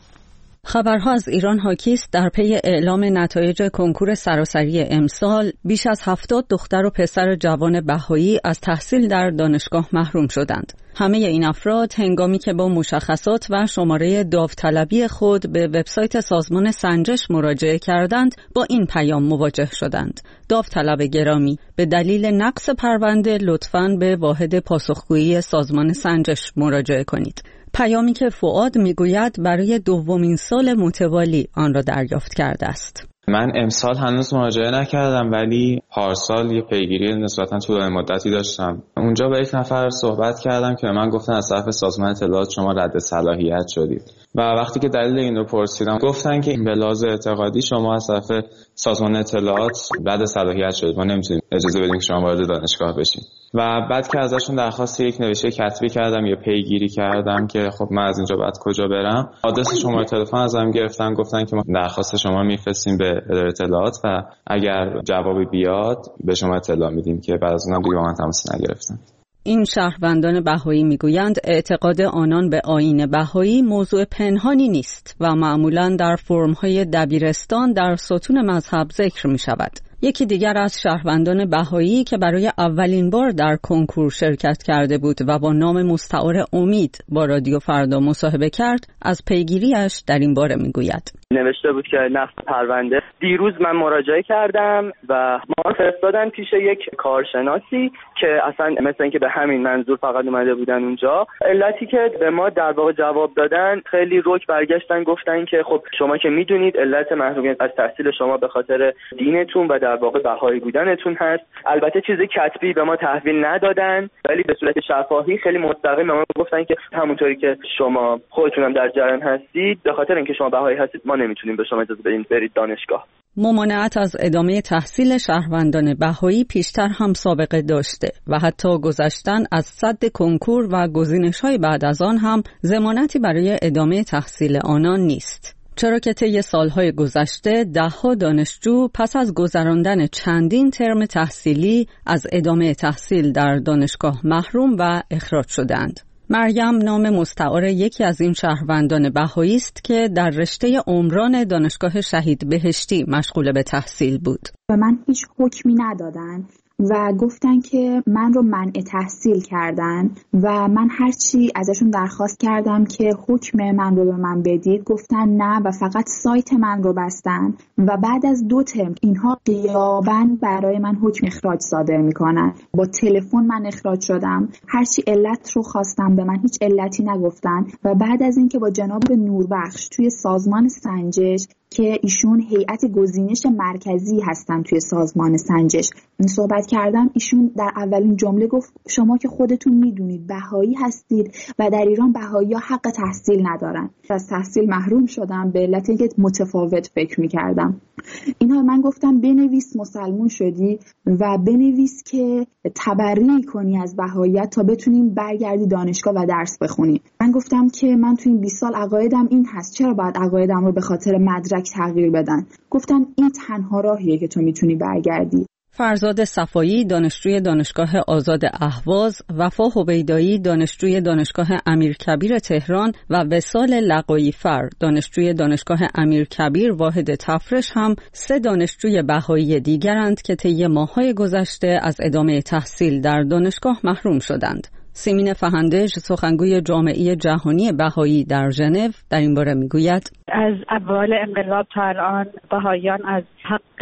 خبرها از ایران حاکی است در پی اعلام نتایج کنکور سراسری امسال بیش از 70 دختر و پسر جوان بهایی از تحصیل در دانشگاه محروم شدند. همه این افراد هنگامی که با مشخصات و شماره داوطلبی خود به وبسایت سازمان سنجش مراجعه کردند با این پیام مواجه شدند: داوطلب گرامی، به دلیل نقص پرونده لطفاً به واحد پاسخگویی سازمان سنجش مراجعه کنید. پیامی که فؤاد میگوید برای دومین سال متوالی آن را دریافت کرده است. من امسال هنوز مراجعه نکردم ولی پارسال یه پیگیری نسبتاً طولانی مدتی داشتم. اونجا با یک نفر صحبت کردم که من گفتن از طرف سازمان اطلاعات شما رد صلاحیت شدید و وقتی که دلیل این رو پرسیدم گفتن که به لحاظ اعتقادی شما از طرف سازمان اطلاعات رد صلاحیت شدید، ما نمیتونیم اجازه بدیم که شما وارد دانشگاه بشین. و بعد که ازشون درخواست یک نوشته کتبی کردم یا پیگیری کردم که خب من از اینجا بعد کجا برم، آدرس شما تلفن ازم گرفتن، گفتن که ما درخواست شما میفرستیم به اداره اطلاعات و اگر جوابی بیاد به شما اطلاع میدیم، که بعد از اونم دیگه با من تماس نگرفتن. این شهروندان بهایی میگویند اعتقاد آنان به آیین بهایی موضوع پنهانی نیست و معمولاً در فرم‌های دبیرستان در ستون مذهب ذکر می شود. یکی دیگر از شهروندان بهایی که برای اولین بار در کنکور شرکت کرده بود و با نام مستعار امید با رادیو فردا مصاحبه کرد، از پیگیریش در این باره میگوید: نوشته بود که نقص پرونده. دیروز من مراجعه کردم و ما فرستادن پیش یک کارشناسی که اصلا مثل اینکه به همین منظور فقط اومده بودن اونجا. علتی که به ما در واقع جواب دادن خیلی رک برگشتن، گفتن که خب شما که میدونید علت محرومیت از تحصیل شما به خاطر دینتون و در واقع بهایی بودنتون هست. البته چیزی کتبی به ما تحویل ندادن ولی به صورت شفاهی خیلی مستقیم به ما گفتن که همونطوری که شما خودتونم در جریان هستید به خاطر اینکه شما بهایی هستید ما نمیتونیم به شما اجازه بدیم برید دانشگاه. ممانعت از ادامه تحصیل شهروندان بهایی پیشتر هم سابقه داشته و حتی گذشتن از سد کنکور و گزینش‌های بعد از آن هم ضمانتی برای ادامه تحصیل آنان نیست. چرا که طی سالهای گذشته ده‌ها دانشجو پس از گذراندن چندین ترم تحصیلی از ادامه تحصیل در دانشگاه محروم و اخراج شدند. مریم نام مستعار یکی از این شهروندان بهایی است که در رشته عمران دانشگاه شهید بهشتی مشغول به تحصیل بود. به من هیچ حکمی ندادن و گفتن که من رو منع تحصیل کردن و من هرچی ازشون درخواست کردم که حکم من رو به من بدید گفتن نه و فقط سایت من رو بستن و بعد از 2 ترم اینها غیاباً برای من حکم اخراج صادر میکنن. با تلفن من اخراج شدم، هرچی علت رو خواستم به من هیچ علتی نگفتن و بعد از اینکه با جناب نوربخش توی سازمان سنجش که ایشون هیئت گزینش مرکزی هستن توی سازمان سنجش صحبت کردم، ایشون در اولین جمله گفت شما که خودتون میدونید بهایی هستید و در ایران بهایی‌ها حق تحصیل ندارن. از تحصیل محروم شدم به علت اینکه متفاوت فکر میکردم. اینها من گفتم بنویس مسلمون شدی و بنویس که تبرئه کنی از بهاییت تا بتونیم برگردی دانشگاه و درس بخونی. من گفتم که من تو این 20 سال عقایدم این هست، چرا باید عقایدم رو به خاطر مدرک تغییر بدن؟ گفتن این تنها راهیه که تو میتونی برگردی. فرزاد صفایی دانشجوی دانشگاه آزاد اهواز، وفا حبیدایی دانشجوی دانشگاه امیرکبیر تهران و وصال لقایی‌فر دانشجوی دانشگاه امیرکبیر واحد تفرش هم 3 دانشجوی بهایی دیگرند که طی ماه‌های گذشته از ادامه تحصیل در دانشگاه محروم شدند. سیمین فهندج سخنگوی جامعه جهانی بهایی در ژنو در این باره میگوید از اول انقلاب تا الان بهاییان از حق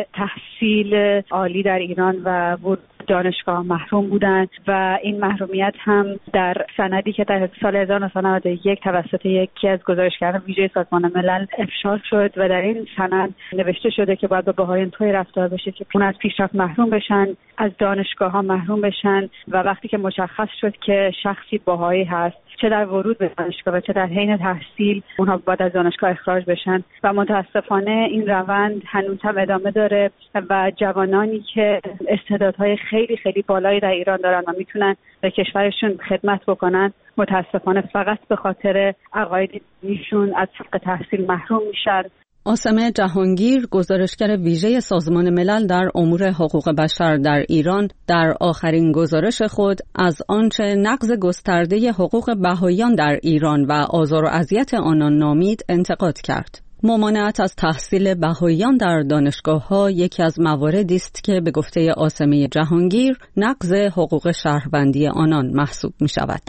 تحصیل عالی در ایران و دانشگاه محروم بودند و این محرومیت هم در سندی که در سال 1991 توسط یکی از گزارشگران ویژه سازمان ملل افشا شد و در این سند نوشته شده که باید با بهاییان طوری رفتار بشه که اون از پیشرفت محروم بشن، از دانشگاه ها محروم بشن و وقتی که مشخص شد که شخصی بهایی هست چه در ورود به دانشگاه و چه در حین تحصیل اونها باید از دانشگاه اخراج بشن و متاسفانه این روند هنوز هم ادامه داره و جوانانی که استعدادهای خیلی خیلی بالایی در ایران دارن و میتونن به کشورشون خدمت بکنن متاسفانه فقط به خاطر عقاید دینیشون از حق تحصیل محروم میشن. عاصمه جهانگیر گزارشگر ویژه سازمان ملل در امور حقوق بشر در ایران در آخرین گزارش خود از آنچه نقض گسترده حقوق بهاییان در ایران و آزار و اذیت آنان نامید انتقاد کرد. ممانعت از تحصیل بهاییان در دانشگاه‌ها یکی از مواردی است که به گفته عاصمه جهانگیر نقض حقوق شهروندی آنان محسوب می‌شود.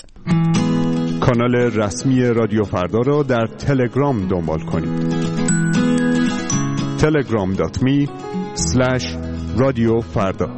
کانال رسمی رادیو فردا را در تلگرام دنبال کنید. telegram.me/radiofarda.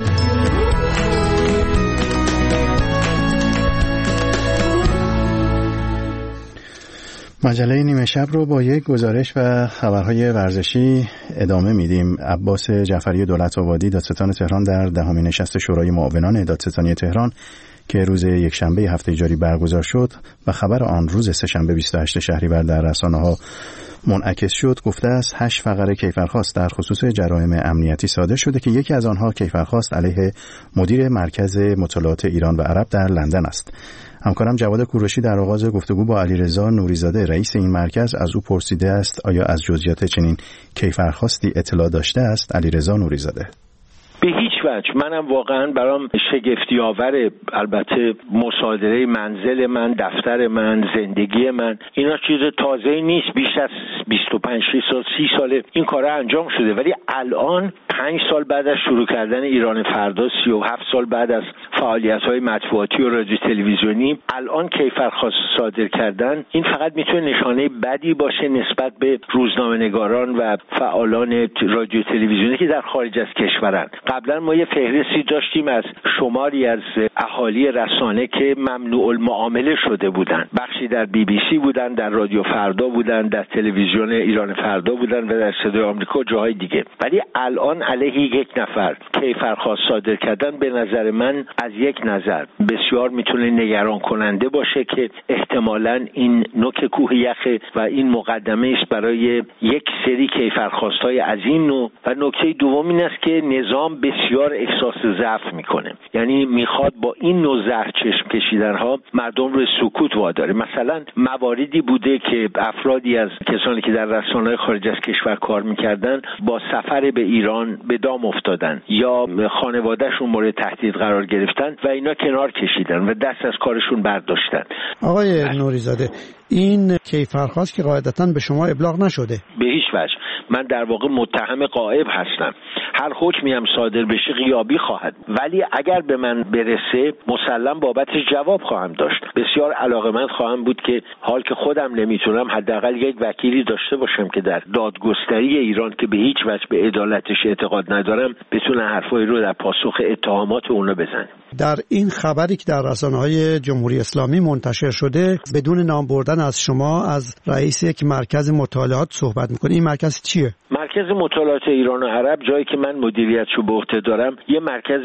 مجله نیمه شب رو با یک گزارش و خبرهای ورزشی ادامه میدیم. عباس جعفری دولت‌آبادی دادستان تهران در 10مین نشست شورای معاونان دادستانی تهران که روز یکشنبه هفته جاری برگزار شد و خبر آن روز سه‌شنبه 28 شهریور در رسانه‌ها منعکس شد، گفته است 8 فقره کیفرخواست در خصوص جرایم امنیتی صادر شده که یکی از آنها کیفرخواست علیه مدیر مرکز مطالعات ایران و عرب در لندن است. همکارم جواد کوروشی در آغاز گفتگو با علیرضا نوریزاده رئیس این مرکز از او پرسیده است آیا از جزئیات چنین کیفرخواستی اطلاع داشته است. علیرضا نوریزاده: به هیچ وجه. منم واقعا برام شگفتی آوره. البته مصادره منزل من، دفتر من، زندگی من، اینا چیز تازه‌ای نیست. بیش از 25 سال 30 سال این کارا انجام شده، ولی الان 5 سال بعد از شروع کردن ایران فردا، 37 سال بعد از فعالیت‌های مطبوعاتی و رادیو تلویزیونی، الان کیفرخواست صادر کردن این فقط میتونه نشانه بدی باشه نسبت به روزنامه‌نگاران و فعالان رادیو تلویزیونی که در خارج از کشورن. قبلا ما یه فهرستی داشتیم از شماری از اهالی رسانه که ممنوع المعامله شده بودن. بخشی در BBC بودن، در رادیو فردا بودن، در تلویزیون ایران فردا بودن و در صدای آمریکا جاهای دیگه. ولی الان علیه یک نفر کیفرخواست صادر کردن به نظر من از یک نظر بسیار میتونه نگران کننده باشه که احتمالاً این نوک کوه یخ و این مقدمه است برای یک سری کیفرخواست‌های از این نوع. و نکته دوم این است که نظام بسیار احساس ضعف میکنه، یعنی میخواد با این نوع زهر چشم کشیدنها مردم رو سکوت واداره. مثلا مواردی بوده که افرادی از کسانی که در رسانه‌های خارج از کشور کار میکردن با سفر به ایران به دام افتادن، یا یا خانوادهشون مورد تهدید قرار گرفتن و اینا کنار کشیدن و دست از کارشون برداشتن. آقای نوریزاده، این کیفرخواست که قاعدتاً به شما ابلاغ نشده؟ به هیچ وجه. من در واقع متهم غائب هستم. هر حکمی هم صادر بشه غیابی خواهد، ولی اگر به من برسه مسلم بابتش جواب خواهم داشت. بسیار علاقه‌مند خواهم بود که حال که خودم نمیتونم حداقل یک وکیلی داشته باشم که در دادگستری ایران که به هیچ وجه به عدالتش اعتقاد ندارم بتونه حرفایی رو در پاسخ اتهامات اونا بزنه. در این خبری که در رسانه‌های جمهوری اسلامی منتشر شده بدون نام بردن از شما از رئیس یک مرکز مطالعات صحبت می‌کنید. این مرکز چیه؟ مرکز مطالعات ایران و عرب، جایی که من مدیریتشو به عهده دارم، یه مرکز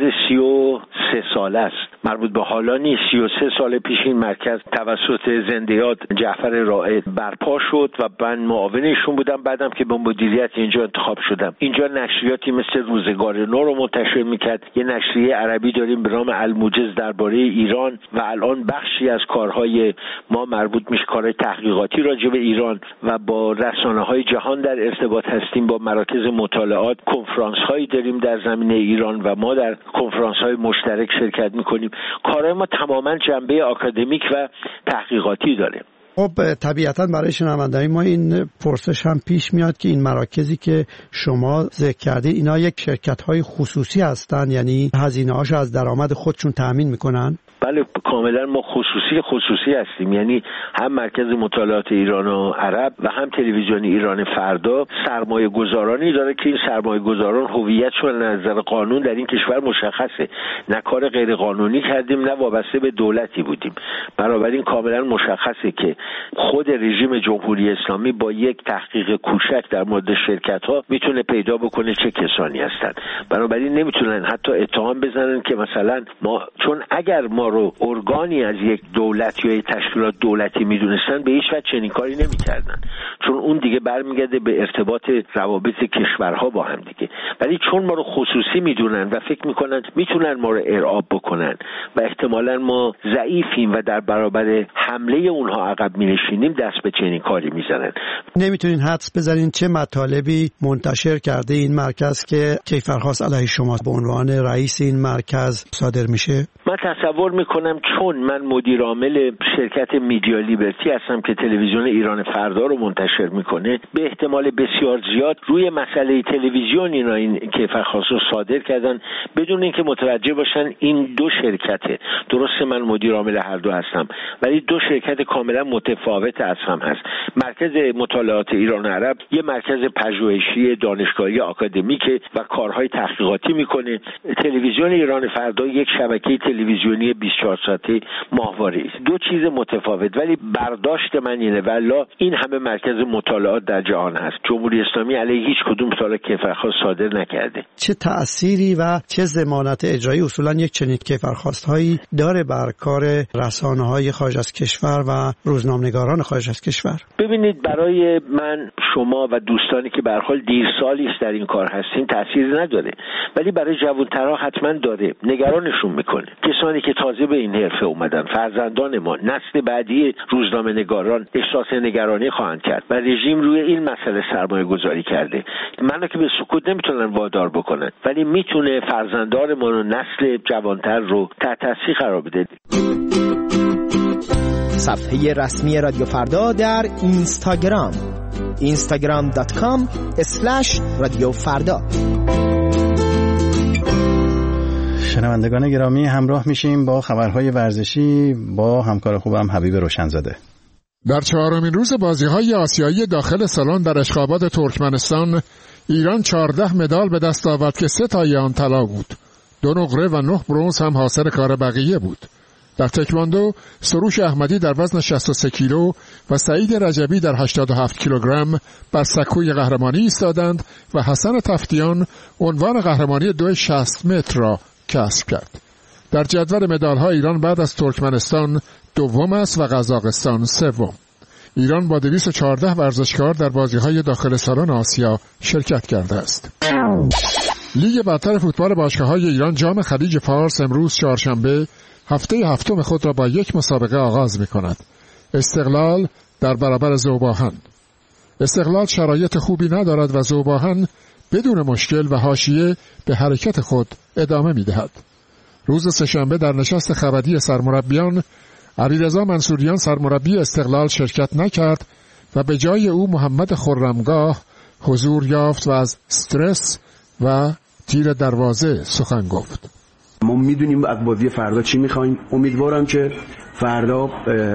33 ساله است. مربوط به حالا نیست. 33 سال پیش این مرکز توسط زنده‌یاد جعفر رائد برپا شد و من معاونشون بودم. بعدم که به مدیریت اینجا انتخاب شدم، اینجا نشریاتی مثل روزگار نو رو منتشر میکرد. یه نشریه عربی داریم به نام الموجز درباره ایران و الان بخشی از کارهای ما مربوط میشه کارهای تحقیقاتی راجع به ایران و با رسانه‌های جهان در ارتباط هستیم. با مراکز مطالعات کنفرانس‌هایی داریم در زمینه ایران و ما در کنفرانس‌های مشترک شرکت می‌کنیم. کارهای ما تماماً جنبه آکادمیک و تحقیقاتی داره. خب طبیعتاً برای شنوندگان ما این پرسش هم پیش میاد که این مراکزی که شما ذکر کردید اینا یک شرکت‌های خصوصی هستن، یعنی هزینه‌هاش از درآمد خودشون تأمین می‌کنن؟ بله کاملا ما خصوصی هستیم. یعنی هم مرکز مطالعات ایران و عرب و هم تلویزیون ایران فردا سرمایه گذارانی داره که این سرمایه گذاران هویتشون از نظر قانون در این کشور مشخصه. نه کار غیر قانونی کردیم نه وابسته به دولتی بودیم. بنابراین کاملا مشخصه که خود رژیم جمهوری اسلامی با یک تحقیق کوچک در مورد شرکت‌ها میتونه پیدا بکنه چه کسانی هستن. بنابراین نمیتونن حتی اتهام بزنن که مثلا ما، چون اگر ما رو ارگانی از یک دولت یا یک تشکیلات دولتی میدونستن به هیچ وجه چنین کاری نمیکردن، چون اون دیگه برمیگرده به ارتباط روابط کشورها با هم دیگه. ولی چون ما رو خصوصی میدونن و فکر میکنن میتونن ما رو ارعاب بکنن و احتمالاً ما ضعیفیم و در برابر حمله اونها عقب مینشینیم، دست به چنین کاری میزنن. نمیتونین حدس بزنین چه مطالبی منتشر کرده این مرکز که کیفرخواست علیه شما به عنوان رئیس این مرکز صادر میشه؟ من تصور میکنم چون من مدیر عامل شرکت میدیا لیبرتی هستم که تلویزیون ایران فردا رو منتشر میکنه، به احتمال بسیار زیاد روی مسئله تلویزیون اینا این کیفرخواست رو صادر کردن بدون اینکه متوجه باشن این دو شرکته. درسته من مدیر عامل هر دو هستم ولی دو شرکت کاملا متفاوت از هم هست. مرکز مطالعات ایران عرب یه مرکز پژوهشی دانشگاهی آکادمیکه و کارهای تحقیقاتی میکنه. تلویزیون ایران فردا یک شبکه تلویزیونی 24 ساعته ماهواره است. دو چیز متفاوت، ولی برداشت من اینه والله این همه مرکز مطالعات در جهان هست، جمهوری اسلامی علیه هیچ کدوم تا کیفرخواست صادر نکرده. چه تأثیری و چه ضمانت اجرایی اصولا یک چنین کیفرخواست‌هایی داره بر کار رسانه‌های خارج از کشور و روزنامه‌نگاران خارج از کشور؟ ببینید برای من، شما و دوستانی که به هر حال دیرسالی است در این کار هستین تأثیری نداره، ولی برای جوان‌ترها حتما داره. نگرانشون میکنه. کسانی که تازه به این حرفه اومدن، فرزندان ما، نسل بعدی روزنامه‌نگاران احساس نگرانی خواهند کرد و رژیم روی این مسئله سرمایه گذاری کرده. منو که به سکوت نمیتونن وادار بکنن، ولی میتونه فرزندان ما و نسل جوانتر رو تحت تاثیر قرار بده. صفحه رسمی رادیو فردا در اینستاگرام instagram.com/رادیو فردا. شنوندگان گرامی، همراه میشیم با خبرهای ورزشی با همکار خوبم حبیب روشنزاده. در چهارمین روز بازی‌های آسیایی داخل سالن در اشخابات ترکمنستان، ایران 14 مدال به دست آورد که 3 تای آن طلا بود. 2 نقره و 9 برنز هم حاصل کار بقیه بود. در تکواندو سروش احمدی در وزن 63 کیلو و سعید رجبی در 87 کیلوگرم بر سکوی قهرمانی ایستادند و حسن تفتیان عنوان قهرمانی 260 متر را کسب کرد. در جدول مدال‌ها ایران بعد از ترکمنستان دوم است و قزاقستان سوم. ایران با 214 ورزشکار در بازی‌های داخل سالن آسیا شرکت کرده است. لیگ برتر فوتبال باشگاه‌های ایران جام خلیج فارس امروز چهارشنبه هفته هفتم خود را با یک مسابقه آغاز می‌کند. استقلال در برابر ذوباهن. استقلال شرایط خوبی ندارد و ذوباهن بدون مشکل و حاشیه به حرکت خود ادامه می‌دهد. روز سه‌شنبه در نشست خبری سرمربیان علیرضا منصوریان سرمربی استقلال شرکت نکرد و به جای او محمد خرمگاه حضور یافت و از استرس و تیر دروازه سخن گفت. ما میدونیم از بازی فردا چی میخوایم. امیدوارم که فردا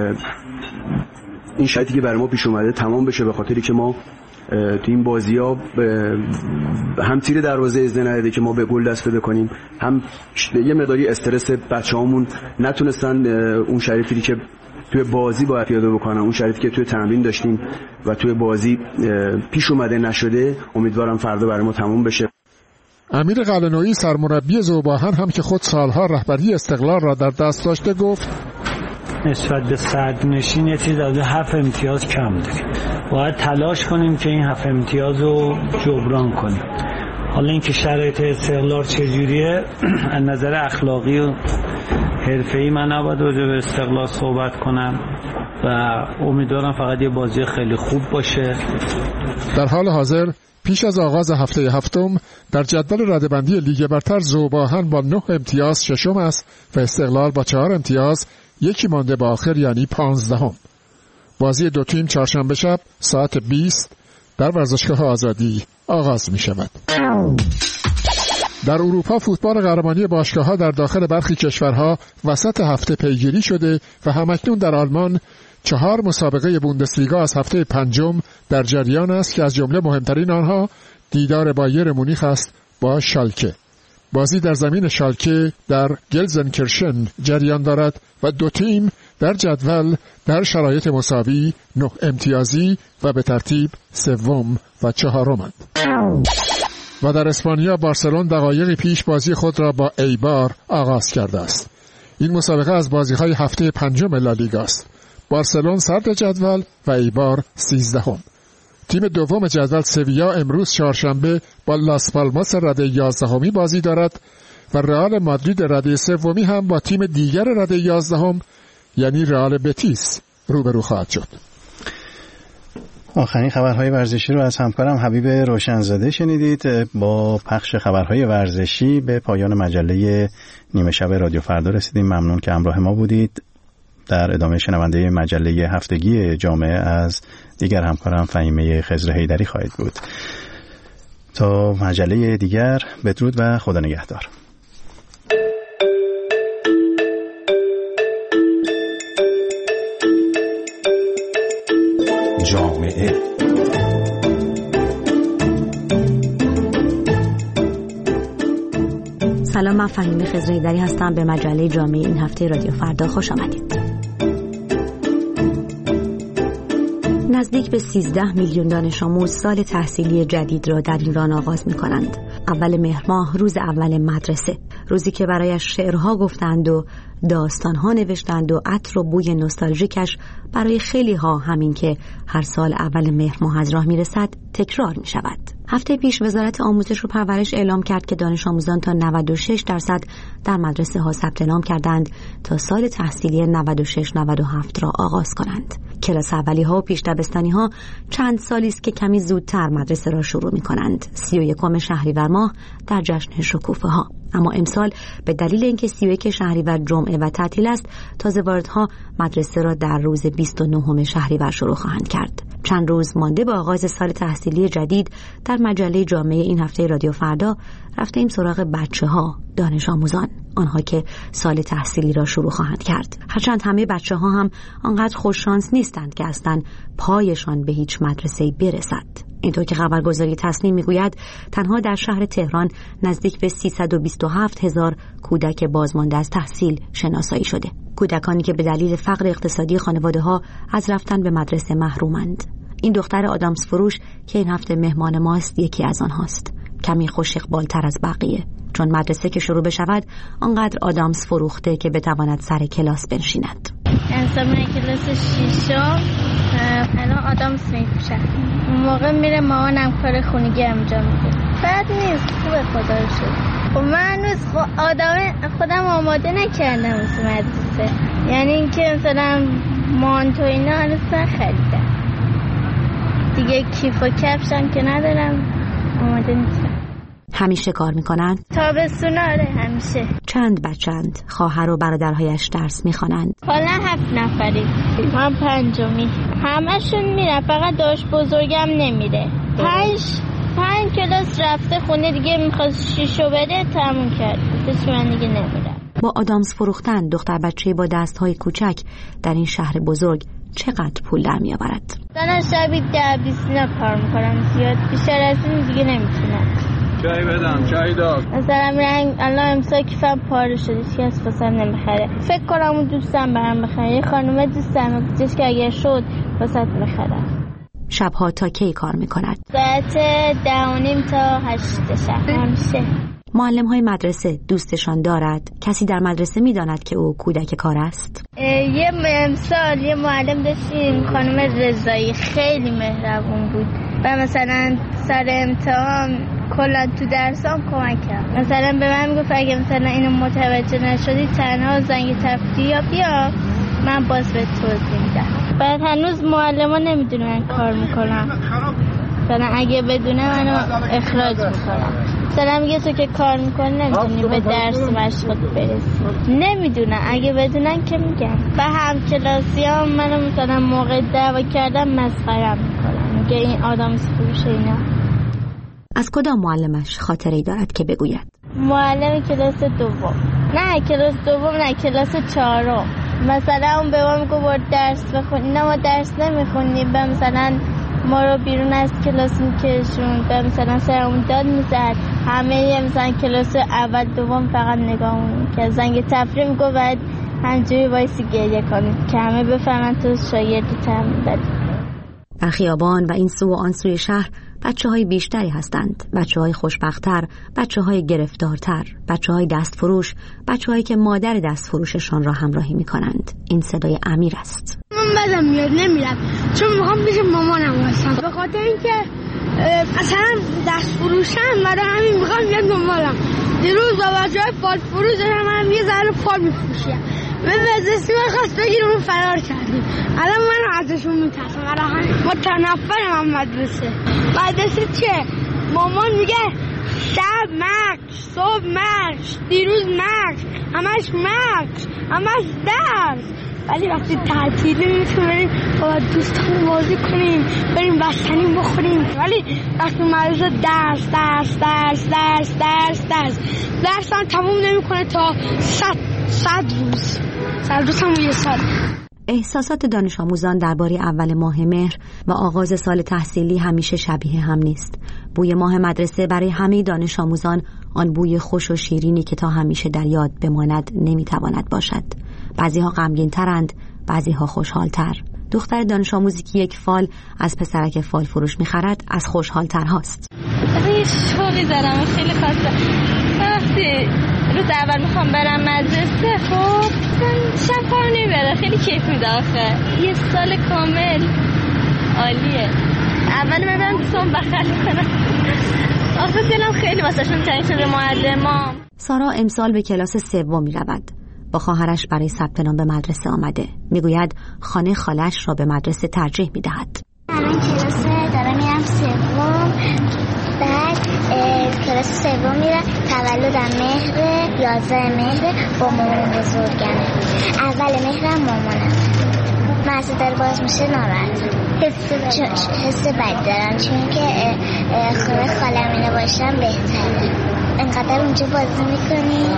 این شرایطی که برای ما پیش اومده تمام بشه، به خاطری که ما تو این بازی‌ها هم تیر دروازه اجازه نداده که ما به گل دست پیدا کنیم، هم یه مقداری استرس بچه‌هامون نتونستن اون شرایطی که توی بازی باید پیاده بکنن، اون شرایطی که توی تمرین داشتیم و توی بازی پیش اومده نشده. امیدوارم فردا برای ما تمام بشه. امیر قلعه‌نویی سرمربی ذوباهن هم که خود سالها رهبری استقلال را در دست داشته گفت نسبت به صدرنشین یه چیز از 7 امتیاز کم داریم، باید تلاش کنیم که این 7 امتیاز رو جبران کنیم. حالا اینکه شرایط استقلال چجوریه از نظر اخلاقی و حرفه‌ای من نباید راجع به استقلال صحبت کنم و امیدوارم فقط یه بازی خیلی خوب باشه. در حال حاضر پیش از آغاز هفته هفتم در جدول رده‌بندی لیگ برتر ذوباهن با 9 امتیاز ششم است و استقلال با 4 امتیاز یکی مانده به آخر، یعنی 15ام. بازی دو تیم چهارشنبه شب ساعت 20 در ورزشگاه آزادی آغاز می شود. در اروپا فوتبال قهرمانی باشگاه‌ها در داخل برخی کشورها وسط هفته پیگیری شده و همکنون در آلمان 4 مسابقه بوندسلیگا از هفته پنجم در جریان است که از جمله مهمترین آنها دیدار بایر مونیخ است با شالکه. بازی در زمین شالکه در گلزنکرشن جریان دارد و دو تیم در جدول در شرایط مساوی 9 امتیازی و به ترتیب سوم و چهارمند. و در اسپانیا بارسلون دقایقی پیش بازی خود را با ایبار آغاز کرده است. این مسابقه از بازی‌های هفته پنجم لالیگا است. بارسلون صدر جدول و ایبار 13ام. تیم دوم جدول سویا امروز چهارشنبه با لاس پالماس رده 11می بازی دارد و رئال مادرید رده سومی هم با تیم دیگر رده 11م یعنی رئال بتیس روبرو خواهد شد. آخرین خبرهای ورزشی رو از همکارم حبیب روشنزاده شنیدید. با پخش خبرهای ورزشی به پایان مجله نیمه شب رادیو فردا رسیدیم. ممنون که همراه ما بودید. در ادامه شنونده مجله هفتگی جامعه از دیگر همکارم فهیمه خضر حیدری خواهید بود. تا مجله دیگر بدرود و خدا نگهدار. جامعه سلام، من فهیمه خضر حیدری هستم. به مجله جامعه این هفته رادیو فردا خوش آمدید. نزدیک به 13 میلیون دانش آموز سال تحصیلی جدید را در ایران آغاز می کنند. اول مهر ماه روز اول مدرسه، روزی که برایش شعرها گفتند و داستانها نوشتند و عطر و بوی نوستالژیکش برای خیلی ها همین که هر سال اول مهر ماه از راه می رسد تکرار می شود. هفته پیش وزارت آموزش و پرورش اعلام کرد که دانش آموزان تا 96% در مدرسه ها ثبت نام کردند تا سال تحصیلی 96-97 را آغاز کنند. کلاس اولی ها و پیش دبستانی ها چند سالی است که کمی زودتر مدرسه را شروع می کنند. 31 شهریور ماه در جشن شکوفه ها. اما امسال به دلیل اینکه 31 شهریور جمعه و تعطیل است، تازه واردها مدرسه را در روز 29 شهریور شروع خواهند کرد. چند روز مانده به آغاز سال تحصیلی جدید در مجله جامعه این هفته رادیو فردا رفتیم سراغ بچه‌ها، دانش آموزان، آنها که سال تحصیلی را شروع خواهند کرد. هرچند همه بچه‌ها هم آنقدر خوش شانس نیستند که اصلاً پایشان به هیچ مدرسه‌ای برسد. اینطور که خبرگزاری تصنیم میگوید تنها در شهر تهران نزدیک به 327,000 کودک بازمانده از تحصیل شناسایی شده. کودکانی که به دلیل فقر اقتصادی خانواده‌ها از رفتن به مدرسه محرومند. این دختر آدامس فروش که این هفته مهمان ماست یکی از آنهاست. کمی خوش اقبال‌تر از بقیه، چون مدرسه که شروع بشود آنقدر آدامس فروخته که بتواند سر کلاس بنشیند. انسان کلاس 6 الان آدامس میپوشه. اون موقع میره مامانم کار خونگی انجام میده. بد نیست، خوبه خدا رو شکر. خب من هنوز خودم آماده نکردم واسه مدرسه. یعنی اینکه مثلا مانتو اینا هنوز نخریدم. دیگه کیف و کفشم که ندارم، آماده نیستم. همیشه کار میکنن؟ تابستون آره همیشه. چند بچند؟ خواهر و برادرهایش درس میخوانند؟ حالا 7 نفری. من 5می. همشون میرن، فقط داش بزرگم نمیره. 5 کلاس رفته خونه دیگه، میخواد 6 بده تموم کرد. پس من دیگه نمیرم. با آدامس فروختن دختر بچه با دستهای کوچک در این شهر بزرگ چقدر پول در میآورد؟ من شبی 10-20 کار میکنم، زیاد بیشتر از این دیگه نمیتونم. چای بدم، چای دار. مثلا میرن الان امسال کیفم پاره شده، هیچ کس واسم نمیخره. فکر کنم اون دوستم برام بخره. یه خانم دوستم گفتش که اگه شد واسط میخرم. شبها تا کی کار میکند؟ ساعت 10:30 تا 8 شب همیشه. معلم های مدرسه دوستشان دارد؟ کسی در مدرسه میداند که او کودک کار است؟ یه امسال یه معلم داشتیم خانم رضایی، خیلی مهربون بود و مثلا سر امتحان کلا تو درسام کمک کرد. مثلا به من میگفت اگه مثلا اینو متوجه نشدی تنها زنگ تفریح بیا من باز به توضیح میدم. بعد هنوز معلما نمیدونن کار میکنم، مثلا اگه بدونه منو اخراج میکنم. مثلا میگه تو که کار میکنی نمیتونی به درس مشقت برسی. نمیدونن، اگه بدونن که میگن. و همکلاسیام منو مثلا موقع دعوا کردم مسخره‌ام میکنن، میگه این آدامس فروشه اینا. از کدام معلمش خاطره‌ای دارد که بگوید؟ معلم کلاس دوم. نه کلاس دوم نه، کلاس 4. مثلا اون به ما میگه برو درس بخون. اینا ما درس نمیخونیم، به مثلا ما رو بیرون از کلاس میکشون، به مثلا سرمون داد میزد. همه مثلا کلاس اول دوم فقط نگاهمون که زنگ تفریح میگه بعد همجوری وایسی گریه کنیم که همه بفهمن تو شاگردی تمرین دادی. در خیابان و این سو و آن سوی شهر بچه‌های بیشتری هستند، بچه‌های خوشبخت‌تر، بچه‌های گرفتارتر، بچه‌های دستفروش، بچه‌هایی که مادر دستفروششان را همراهی می‌کنند. این صدای امیر است. من بدم میاد نمیرم چون میخوام پیش مامانم باشم، به خاطر اینکه مثلا دستفروشم برای همین میخوام بیاد دنبالم. دیروز با بچه‌های فال فروش داشتم، من یه ذره فال می‌فروشم. من مدرسه من خواست بگیرم فرار کردیم. الان من ازشون میترسم، الان متنفرم از مدرسه چه؟ مامان میگه شب مکش، صبح مکش، دیروز مکش، همش درس. ولی وقتی تعطیلی میتونیم با دوستان بازی کنیم، بریم بستنی بخوریم. ولی وقتی مدرسه درس هم تموم نمیکنه تا 100 روز هم یه سال. احساسات دانش آموزان درباره اول ماه مهر و آغاز سال تحصیلی همیشه شبیه هم نیست. بوی ماه مدرسه برای همه دانش آموزان آن بوی خوش و شیرینی که تا همیشه در یاد بماند نمیتواند باشد. بعضیها غمگین ترند، بعضیها خوشحال تر. دختر دانش آموزی که یک فال از پسرک فال فروش میخرد از خوشحال تر هاست. یه شوقی دارم خیلی خاصه. وقتی روز اول میخوام برم مدرسه، خب شب کار نمیبره، خیلی کیف میده آخه. یه سال کامل عالیه. اول من دوستم بخل کنم، آخه دلم خیلی واسهشون تنگ شده. معلمام سارا امسال به کلاس 3 میرود. با خواهرش برای ثبت نام به مدرسه آمده. میگوید خانه خالش را به مدرسه ترجیح میدهد. من کلاس دارم میرم 3. بعد کلاس 3 میرم. تولدم مهر 11 مهر با مامان بزرگم. اول مهرم مامانم. مدرسه داره باز میشه ناراحتم. حس بد دارم چون که خونه خالم اینو باشم بهتره. انقدر اونجا بازی میکنی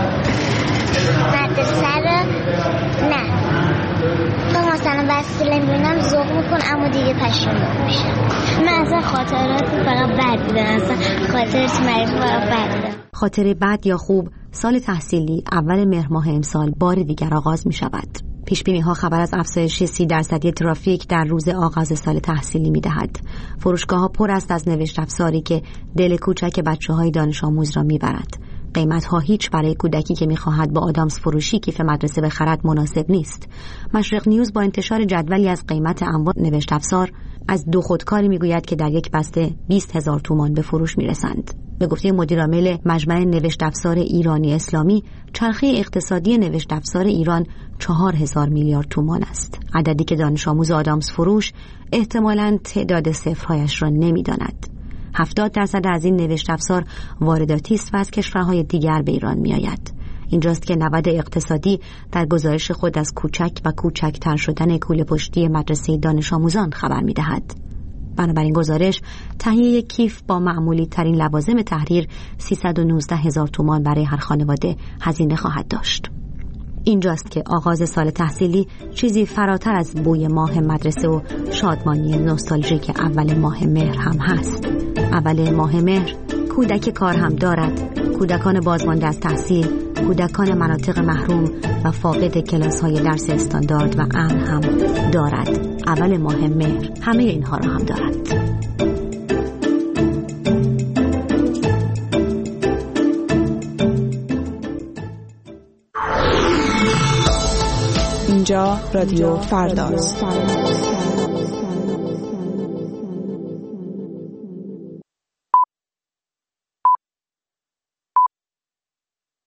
مدرسه رو نه تو مثلا بس فیلم بینم ذوق میکن اما دیگه پشیمون میشم. من اصلا خاطرات فقط بد بودم، اصلا خاطرات معرفی فقط بد بودم. خاطره بد یا خوب، سال تحصیلی اول مهر ماه امسال بار دیگر آغاز می شود. پیشبینی ها خبر از افزایش 30% ترافیک در روز آغاز سال تحصیلی می دهد. فروشگاه ها پر است از نوشت افزاری که دل کوچک بچه های دانش آموز را می برد. قیمت ها هیچ برای کودکی که می خواهد با آدامس فروشی کیف مدرسه بخرد مناسب نیست. مشرق نیوز با انتشار جدولی از قیمت انواع نوشت افزار از 2 خودکاری می گوید که در یک بسته 20,000 تومان به فروش می رسند. به گفته مدیرعامل مجمع نوشت افزار ایرانی اسلامی، چرخه اقتصادی نوشت افزار ایران 4,000 میلیارد تومان است. عددی که دانش آموز آدامس فروش احتمالاً تعداد صفرهایش را نمی داند. 70% از این نوشت افزار وارداتی است و از کشورهای دیگر به ایران میآید. اینجاست که نود اقتصادی در گزارش خود از کوچک و کوچکتر شدن کوله پشتی مدرسه دانش آموزان خبر می‌دهد. بنابراین گزارش تهیه یک کیف با معمولی ترین لوازم تحریر 319,000 تومان برای هر خانواده هزینه خواهد داشت. اینجاست که آغاز سال تحصیلی چیزی فراتر از بوی ماه مدرسه و شادمانی نوستالژیک اول ماه مهر هم هست. اول ماه مهر کودک کار هم دارد، کودکان بازمانده از تحصیل، کودکان مناطق محروم و فاقد کلاس‌های درس استاندارد و امن هم دارد. اول ماه مهر همه اینها را هم دارد. اینجا رادیو فرداست.